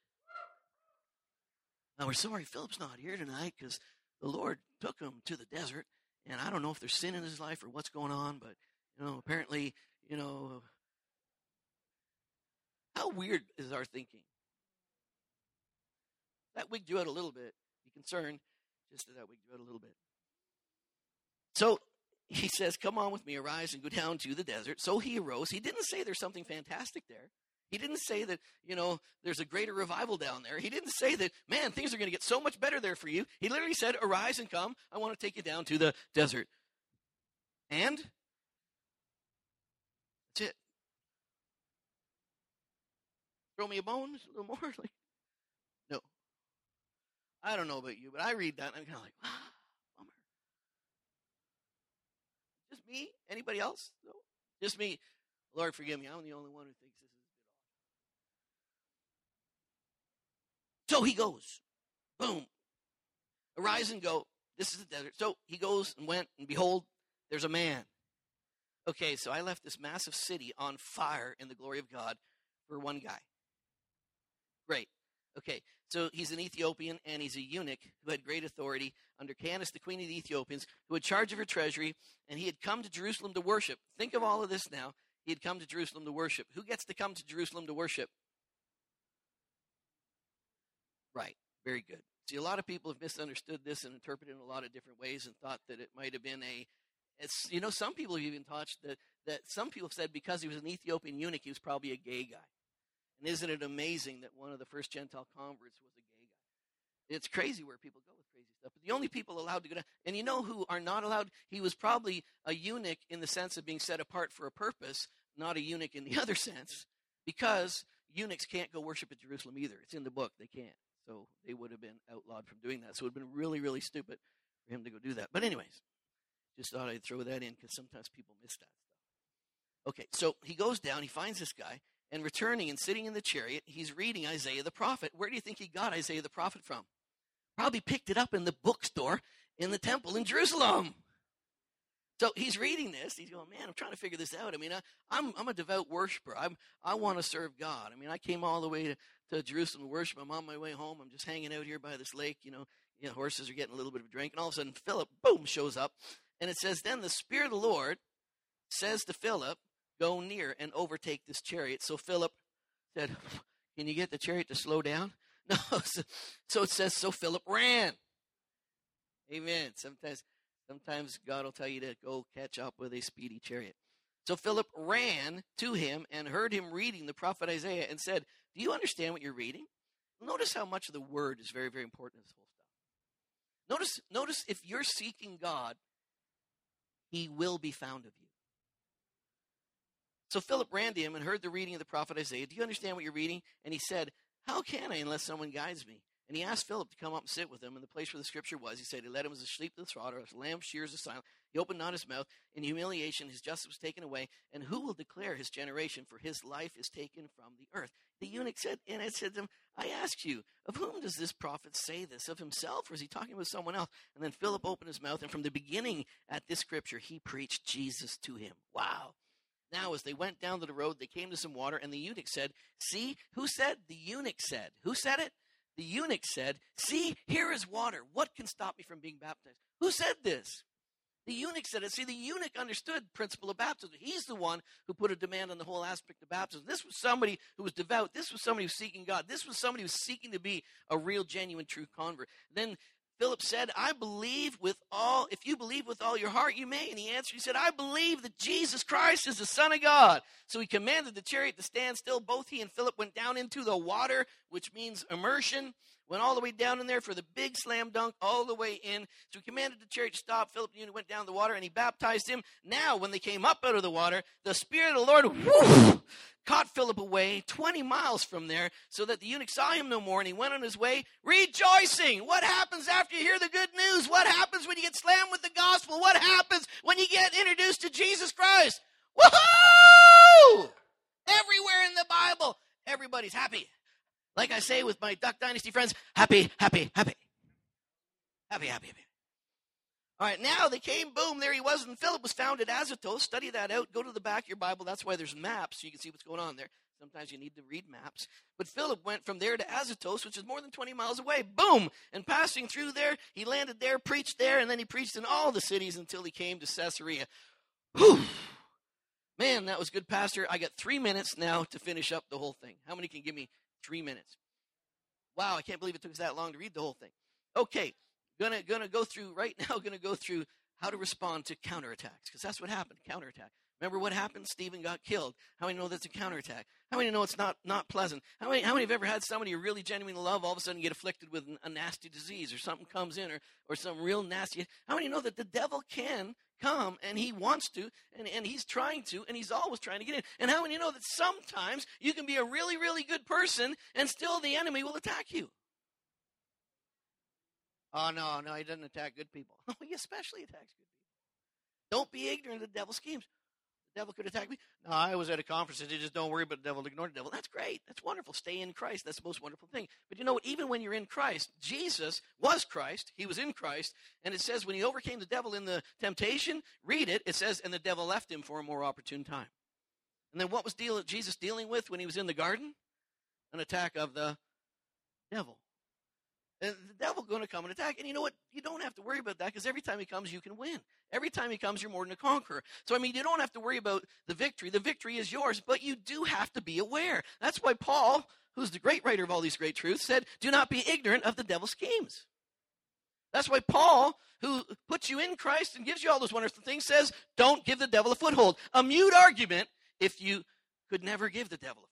Now, we're sorry Philip's not here tonight because the Lord took him to the desert. And I don't know if there's sin in his life or what's going on, but, you know, apparently, you know, how weird is our thinking? That wigged you out a little bit. Be concerned just that that wigged you out a little bit. So he says, come on with me, arise and go down to the desert. So he arose. He didn't say there's something fantastic there. He didn't say that, you know, there's a greater revival down there. He didn't say that, man, things are going to get so much better there for you. He literally said, arise and come. I want to take you down to the desert. And that's it. Throw me a bone, a little more. Like, no. I don't know about you, but I read that and I'm kind of like, wow, bummer. Just me? Anybody else? No. Just me. Lord, forgive me. I'm the only one who thinks this is good. So he goes. Boom. Arise and go. This is the desert. So he goes and went, and behold, there's a man. Okay, so I left this massive city on fire in the glory of God for one guy. Great. Okay, so he's an Ethiopian, and he's a eunuch who had great authority under Candace, the queen of the Ethiopians, who had charge of her treasury, and he had come to Jerusalem to worship. Think of all of this now. He had come to Jerusalem to worship. Who gets to come to Jerusalem to worship? Right, very good. See, a lot of people have misunderstood this and interpreted it in a lot of different ways and thought that it might have been a, it's, you know, some people have even taught that, that some people have said because he was an Ethiopian eunuch, he was probably a gay guy. And isn't it amazing that one of the first Gentile converts was a gay guy? It's crazy where people go with crazy stuff. But the only people allowed to go down, and you know who are not allowed? He was probably a eunuch in the sense of being set apart for a purpose, not a eunuch in the other sense, because eunuchs can't go worship at Jerusalem either. It's in the book. They can't. So they would have been outlawed from doing that. So it would have been really, really stupid for him to go do that. But anyways, just thought I'd throw that in because sometimes people miss that stuff. Okay, so he goes down. He finds this guy. And returning and sitting in the chariot, he's reading Isaiah the prophet. Where do you think he got Isaiah the prophet from? Probably picked it up in the bookstore in the temple in Jerusalem. So he's reading this. He's going, man, I'm trying to figure this out. I mean, I, I'm I'm a devout worshiper. I'm I want to serve God. I mean, I came all the way to, to Jerusalem to worship. I'm on my way home. I'm just hanging out here by this lake. You know, you know, horses are getting a little bit of a drink. And all of a sudden, Philip, boom, shows up. And it says, then the Spirit of the Lord says to Philip, go near and overtake this chariot. So Philip said, can you get the chariot to slow down? No. So, so it says, so Philip ran. Amen. Sometimes, sometimes God will tell you to go catch up with a speedy chariot. So Philip ran to him and heard him reading the prophet Isaiah and said, do you understand what you're reading? Notice how much of the word is very, very important in this whole stuff. Notice, notice if you're seeking God, he will be found of you. So Philip ran to him and heard the reading of the prophet Isaiah. Do you understand what you're reading? And he said, how can I unless someone guides me? And he asked Philip to come up and sit with him in the place where the scripture was. He said, he led him as a sheep to the slaughter, as a lamb shears the silent. He opened not his mouth. In humiliation, his justice was taken away. And who will declare his generation? For his life is taken from the earth. The eunuch said, and I said to him, I ask you, of whom does this prophet say this? Of himself, or is he talking with someone else? And then Philip opened his mouth, and from the beginning at this scripture, he preached Jesus to him. Wow. Now, as they went down to the road, they came to some water, and the eunuch said, see, who said? The eunuch said. Who said it? The eunuch said, see, here is water. What can stop me from being baptized? Who said this? The eunuch said it. See, the eunuch understood the principle of baptism. He's the one who put a demand on the whole aspect of baptism. This was somebody who was devout. This was somebody who was seeking God. This was somebody who was seeking to be a real, genuine, true convert. Then Philip said, I believe with all, if you believe with all your heart, you may. And he answered, he said, I believe that Jesus Christ is the Son of God. So he commanded the chariot to stand still. Both he and Philip went down into the water, which means immersion. Went all the way down in there for the big slam dunk, all the way in. So he commanded the chariot to stop. Philip the eunuch went down the water, and he baptized him. Now, when they came up out of the water, the Spirit of the Lord whoosh, caught Philip away twenty miles from there, so that the eunuch saw him no more, and he went on his way rejoicing. What happens after you hear the good news? What happens when you get slammed with the gospel? What happens when you get introduced to Jesus Christ? Woohoo! Everywhere in the Bible, everybody's happy. Like I say with my Duck Dynasty friends, happy, happy, happy. Happy, happy, happy. All right, now they came, boom, there he was, and Philip was found at Azotus. Study that out. Go to the back of your Bible. That's why there's maps, so you can see what's going on there. Sometimes you need to read maps. But Philip went from there to Azotus, which is more than twenty miles away. Boom! And passing through there, he landed there, preached there, and then he preached in all the cities until he came to Caesarea. Whew! Man, that was good, Pastor. I got three minutes now to finish up the whole thing. How many can give me three minutes? Wow, I can't believe it took us that long to read the whole thing. Okay, gonna gonna go through right now. Gonna go through how to respond to counterattacks, because that's what happened. Counterattack. Remember what happened? Stephen got killed. How many know that's a counterattack? How many know it's not not pleasant? How many how many have ever had somebody you really genuinely love all of a sudden get afflicted with a nasty disease, or something comes in, or or some real nasty? How many know that the devil can come, and he wants to, and, and he's trying to, and he's always trying to get in? And how many know that sometimes you can be a really, really good person, and still the enemy will attack you? Oh, no, no, he doesn't attack good people. Oh, he especially attacks good people. Don't be ignorant of the devil's schemes. The devil could attack me. No, I was at a conference, and they just don't worry about the devil, ignore the devil. That's great. That's wonderful. Stay in Christ. That's the most wonderful thing. But you know what? Even when you're in Christ, Jesus was Christ. He was in Christ. And it says when he overcame the devil in the temptation, read it, it says, and the devil left him for a more opportune time. And then what was deal, Jesus dealing with when he was in the garden? An attack of the devil. And the devil's going to come and attack. And you know what? You don't have to worry about that, because every time he comes, you can win. Every time he comes, you're more than a conqueror. So, I mean, you don't have to worry about the victory. The victory is yours, but you do have to be aware. That's why Paul, who's the great writer of all these great truths, said, do not be ignorant of the devil's schemes. That's why Paul, who puts you in Christ and gives you all those wonderful things, says, don't give the devil a foothold. A mute argument if you could never give the devil a foothold.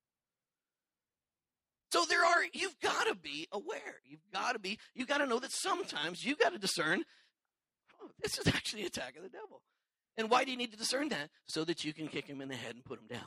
So there are, you've got to be aware. You've got to be, you've got to know that sometimes you've got to discern, oh, this is actually an attack of the devil. And why do you need to discern that? So that you can kick him in the head and put him down.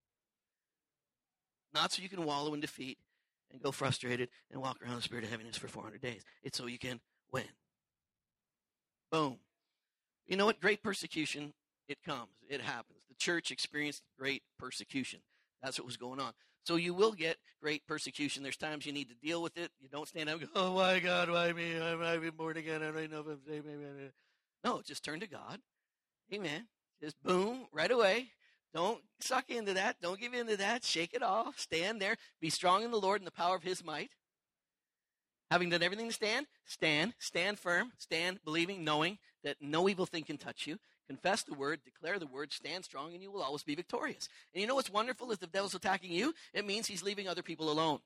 Not so you can wallow in defeat and go frustrated and walk around in the spirit of heaviness for four hundred days. It's so you can win. Boom. You know what? Great persecution, it comes. It happens. The church experienced great persecution. That's what was going on. So you will get great persecution. There's times you need to deal with it. You don't stand up and go, oh, my God, why me? I'm, I'm born again. I don't know if I'm saved. No, just turn to God. Amen. Just boom, right away. Don't suck into that. Don't give in to that. Shake it off. Stand there. Be strong in the Lord and the power of his might. Having done everything to stand, stand, stand firm, stand believing, knowing that no evil thing can touch you. Confess the word, declare the word, stand strong, and you will always be victorious. And you know what's wonderful? If the devil's attacking you, it means he's leaving other people alone.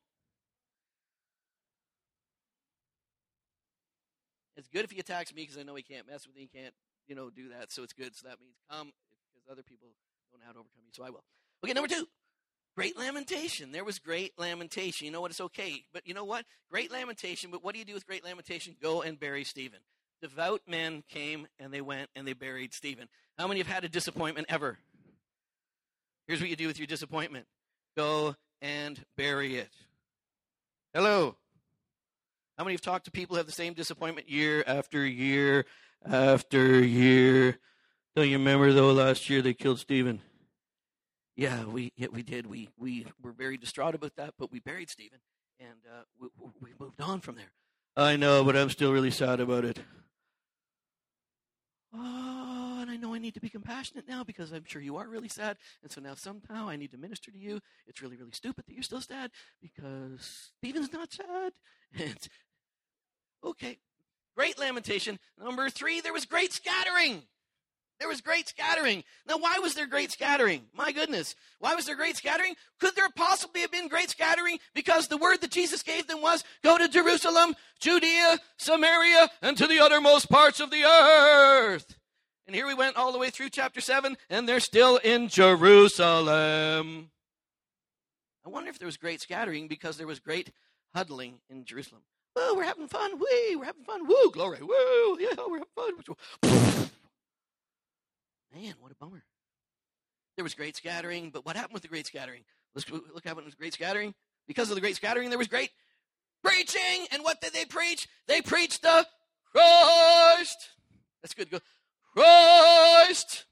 It's good if he attacks me, because I know he can't mess with me, he can't, you know, do that. So it's good. So that means come, because other people don't know how to overcome you. So I will. Okay, number two. Great lamentation. There was great lamentation. You know what? It's okay. But you know what? Great lamentation. But what do you do with great lamentation? Go and bury Stephen. Devout men came and they went and they buried Stephen. How many have had a disappointment ever? Here's what you do with your disappointment. Go and bury it. Hello. How many have talked to people who have the same disappointment year after year after year? Don't you remember, though, last year they killed Stephen? Yeah, we yeah, we did. We we were very distraught about that, but we buried Stephen, and uh, we, we moved on from there. I know, but I'm still really sad about it. Oh, and I know I need to be compassionate now, because I'm sure you are really sad, and so now somehow I need to minister to you. It's really, really stupid that you're still sad, because Stephen's not sad. And okay, Great lamentation. Number three, there was great scattering. There was great scattering. Now, why was there great scattering? My goodness. Why was there great scattering? Could there possibly have been great scattering because the word that Jesus gave them was, go to Jerusalem, Judea, Samaria, and to the uttermost parts of the earth. And here we went all the way through chapter seven, and they're still in Jerusalem. I wonder if there was great scattering because there was great huddling in Jerusalem. Woo, we're having fun. Wee, we're having fun. Woo, glory. Woo, yeah, we're having fun. Man, what a bummer. There was great scattering, but what happened with the great scattering? Let's look what happened with the great scattering. Because of the great scattering, there was great preaching. And what did they preach? They preached the Christ. That's good. Go. Christ.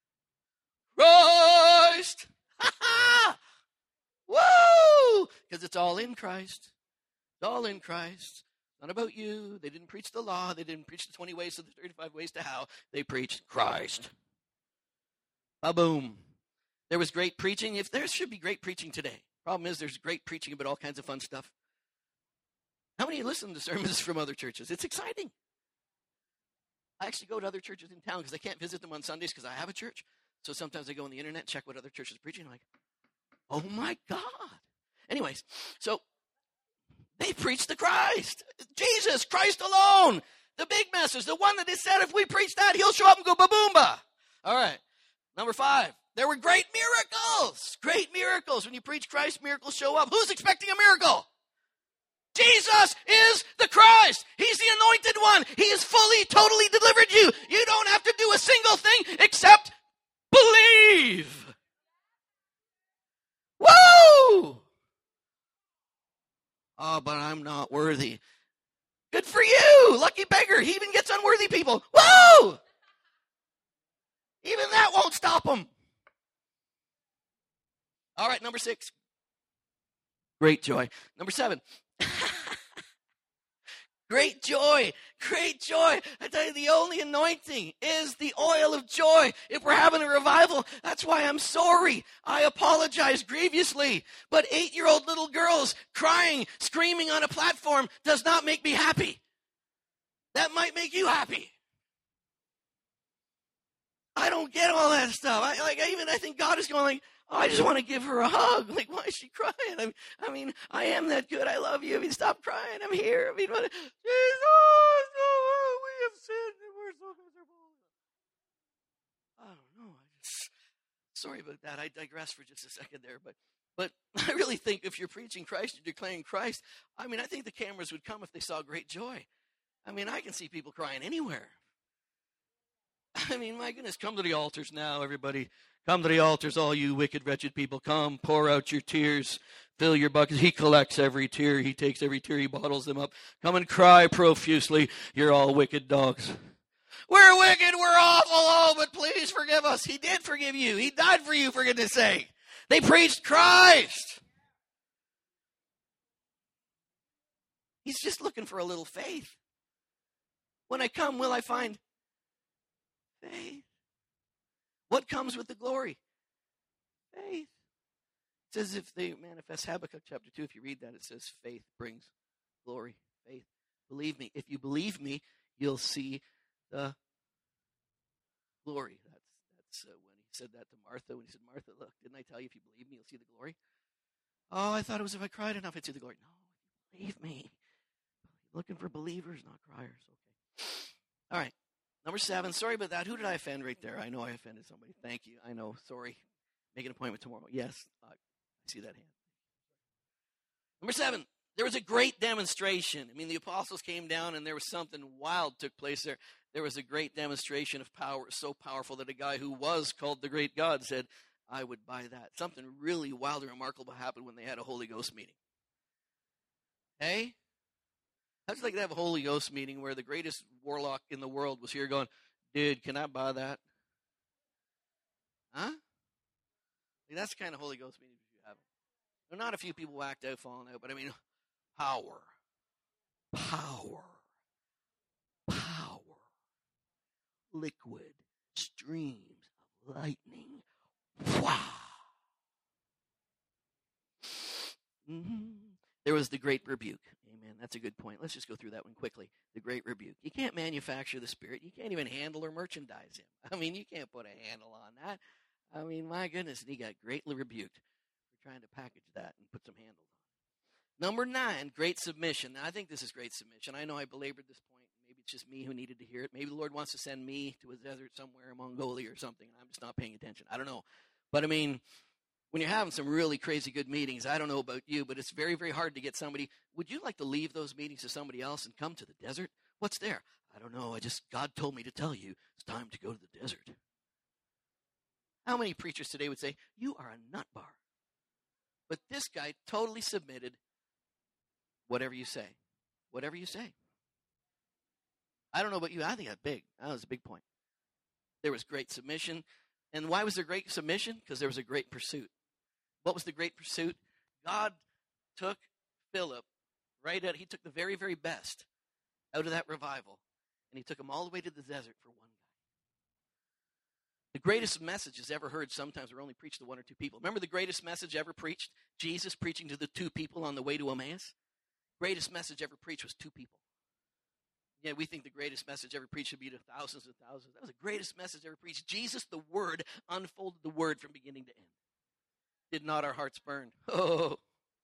Christ. Ha ha. Woo! Because it's all in Christ. It's all in Christ. Not about you. They didn't preach the law. They didn't preach the twenty ways to the thirty-five ways to how. They preached Christ. Ba-boom. There was great preaching. If there should be great preaching today. Problem is there's great preaching about all kinds of fun stuff. How many listen to sermons from other churches? It's exciting. I actually go to other churches in town because I can't visit them on Sundays because I have a church. So sometimes I go on the internet and check what other churches are preaching. I'm like, oh my God. Anyways, so they preached the Christ. Jesus, Christ alone. The big message, the one that is said if we preach that, he'll show up and go ba-boomba. All right. Number five, there were great miracles. Great miracles. When you preach Christ, miracles show up. Who's expecting a miracle? Jesus is the Christ. He's the anointed one. He has fully, totally delivered you. You don't have to do a single thing except believe. Woo! Oh, but I'm not worthy. Good for you. Lucky beggar. He even gets unworthy people. Woo! Even that won't stop him. All right, number six. Great joy. Number seven. Great joy. Great joy. I tell you, the only anointing is the oil of joy. If we're having a revival, that's why I'm sorry. I apologize grievously. But eight-year-old little girls crying, screaming on a platform does not make me happy. That might make you happy. I don't get all that stuff. I like. I even I think God is going like, oh, I just want to give her a hug. Like, why is she crying? I mean, I mean, I am that good. I love you. I mean, stop crying. I'm here. I mean, what, Jesus, oh, we have sinned and we're so miserable. I don't know. I just, sorry about that. I digress for just a second there, but but I really think if you're preaching Christ, you're declaring Christ. I mean, I think the cameras would come if they saw great joy. I mean, I can see people crying anywhere. I mean, my goodness, come to the altars now, everybody. Come to the altars, all you wicked, wretched people. Come, pour out your tears. Fill your buckets. He collects every tear. He takes every tear. He bottles them up. Come and cry profusely. You're all wicked dogs. We're wicked. We're awful. Oh, but please forgive us. He did forgive you. He died for you, for goodness sake. They preached Christ. He's just looking for a little faith. When I come, will I find faith? What comes with the glory? Faith. It says if they manifest, Habakkuk chapter two, if you read that, it says faith brings glory. Faith. Believe me. If you believe me, you'll see the glory. That's, that's uh, when he said that to Martha, when he said, Martha, look, didn't I tell you if you believe me, you'll see the glory? Oh, I thought it was if I cried enough, I'd see the glory. No, believe me. Looking for believers, not criers. Okay. All right. Number seven. Sorry about that. Who did I offend right there? I know I offended somebody. Thank you. I know. Sorry. Make an appointment tomorrow. Yes. Uh, I see that hand. Number seven. There was a great demonstration. I mean, the apostles came down and there was something wild took place there. There was a great demonstration of power, so powerful that a guy who was called the great God said, I would buy that. Something really wild and remarkable happened when they had a Holy Ghost meeting. Hey? How'd you like to have a Holy Ghost meeting where the greatest warlock in the world was here going, dude, can I buy that? Huh? Like, that's the kind of Holy Ghost meetings you have. There are not a few people whacked out, falling out, but I mean, power, power, power, liquid streams of lightning. Wow. Mm-hmm. There was the great rebuke. Amen. That's a good point. Let's just go through that one quickly. The great rebuke. You can't manufacture the Spirit. You can't even handle or merchandise him. I mean, you can't put a handle on that. I mean, my goodness, and he got greatly rebuked for trying to package that and put some handles on it. Number nine, great submission. Now, I think this is great submission. I know I belabored this point. Maybe it's just me who needed to hear it. Maybe the Lord wants to send me to a desert somewhere in Mongolia or something, and I'm just not paying attention. I don't know. But, I mean, when you're having some really crazy good meetings, I don't know about you, but it's very, very hard to get somebody. Would you like to leave those meetings to somebody else and come to the desert? What's there? I don't know. I just, God told me to tell you it's time to go to the desert. How many preachers today would say, you are a nut bar? But this guy totally submitted. Whatever you say. Whatever you say. I don't know about you. I think that's big. That was a big point. There was great submission. And why was there great submission? Because there was a great pursuit. What was the great pursuit? God took Philip right out. He took the very, very best out of that revival. And he took him all the way to the desert for one guy. The greatest messages ever heard sometimes are only preached to one or two people. Remember the greatest message ever preached? Jesus preaching to the two people on the way to Emmaus? Greatest message ever preached was two people. Yeah, we think the greatest message ever preached should be to thousands and thousands. That was the greatest message ever preached. Jesus, the Word, unfolded the Word from beginning to end. Did not our hearts burn? Oh,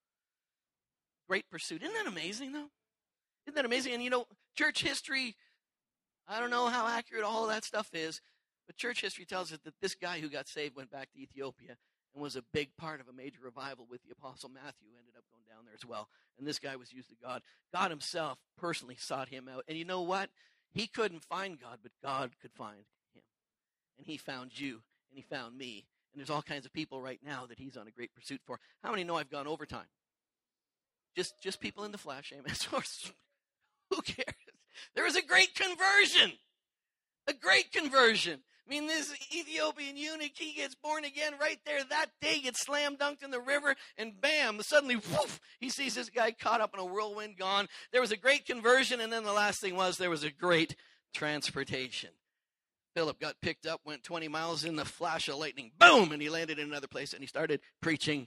great pursuit. Isn't that amazing, though? Isn't that amazing? And, you know, church history, I don't know how accurate all of that stuff is, but church history tells us that this guy who got saved went back to Ethiopia and was a big part of a major revival with the Apostle Matthew, who ended up going down there as well. And this guy was used of God. God himself personally sought him out. And you know what? He couldn't find God, but God could find him. And he found you, and he found me. And there's all kinds of people right now that he's on a great pursuit for. How many know I've gone overtime? Just just people in the flesh, amen. Who cares? There was a great conversion. A great conversion. I mean, this Ethiopian eunuch, he gets born again right there that day, gets slam dunked in the river, and bam, suddenly, woof, he sees this guy caught up in a whirlwind, gone. There was a great conversion, and then the last thing was there was a great transportation. Philip got picked up, went twenty miles in the flash of lightning, boom, and he landed in another place, and he started preaching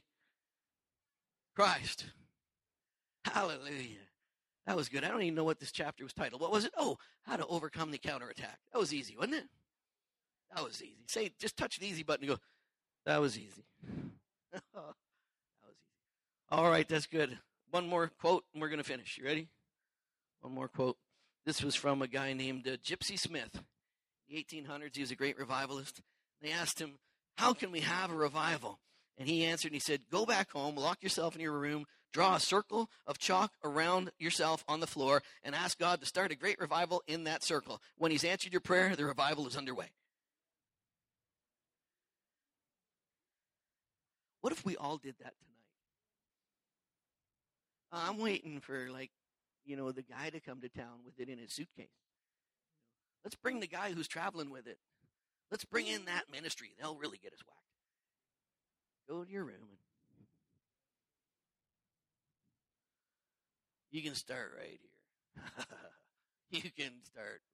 Christ. Hallelujah. That was good. I don't even know what this chapter was titled. What was it? Oh, how to overcome the counterattack. That was easy, wasn't it? That was easy. Say, just touch the easy button and go, that was easy. That was easy. All right, that's good. One more quote, and we're going to finish. You ready? One more quote. This was from a guy named uh, Gypsy Smith. In the eighteen hundreds, he was a great revivalist. They asked him, how can we have a revival? And he answered, and he said, go back home, lock yourself in your room, draw a circle of chalk around yourself on the floor, and ask God to start a great revival in that circle. When he's answered your prayer, the revival is underway. What if we all did that tonight? Uh, I'm waiting for, like, you know, the guy to come to town with it in his suitcase. Let's bring the guy who's traveling with it. Let's bring in that ministry. They'll really get us whacked. Go to your room. And you can start right here. You can start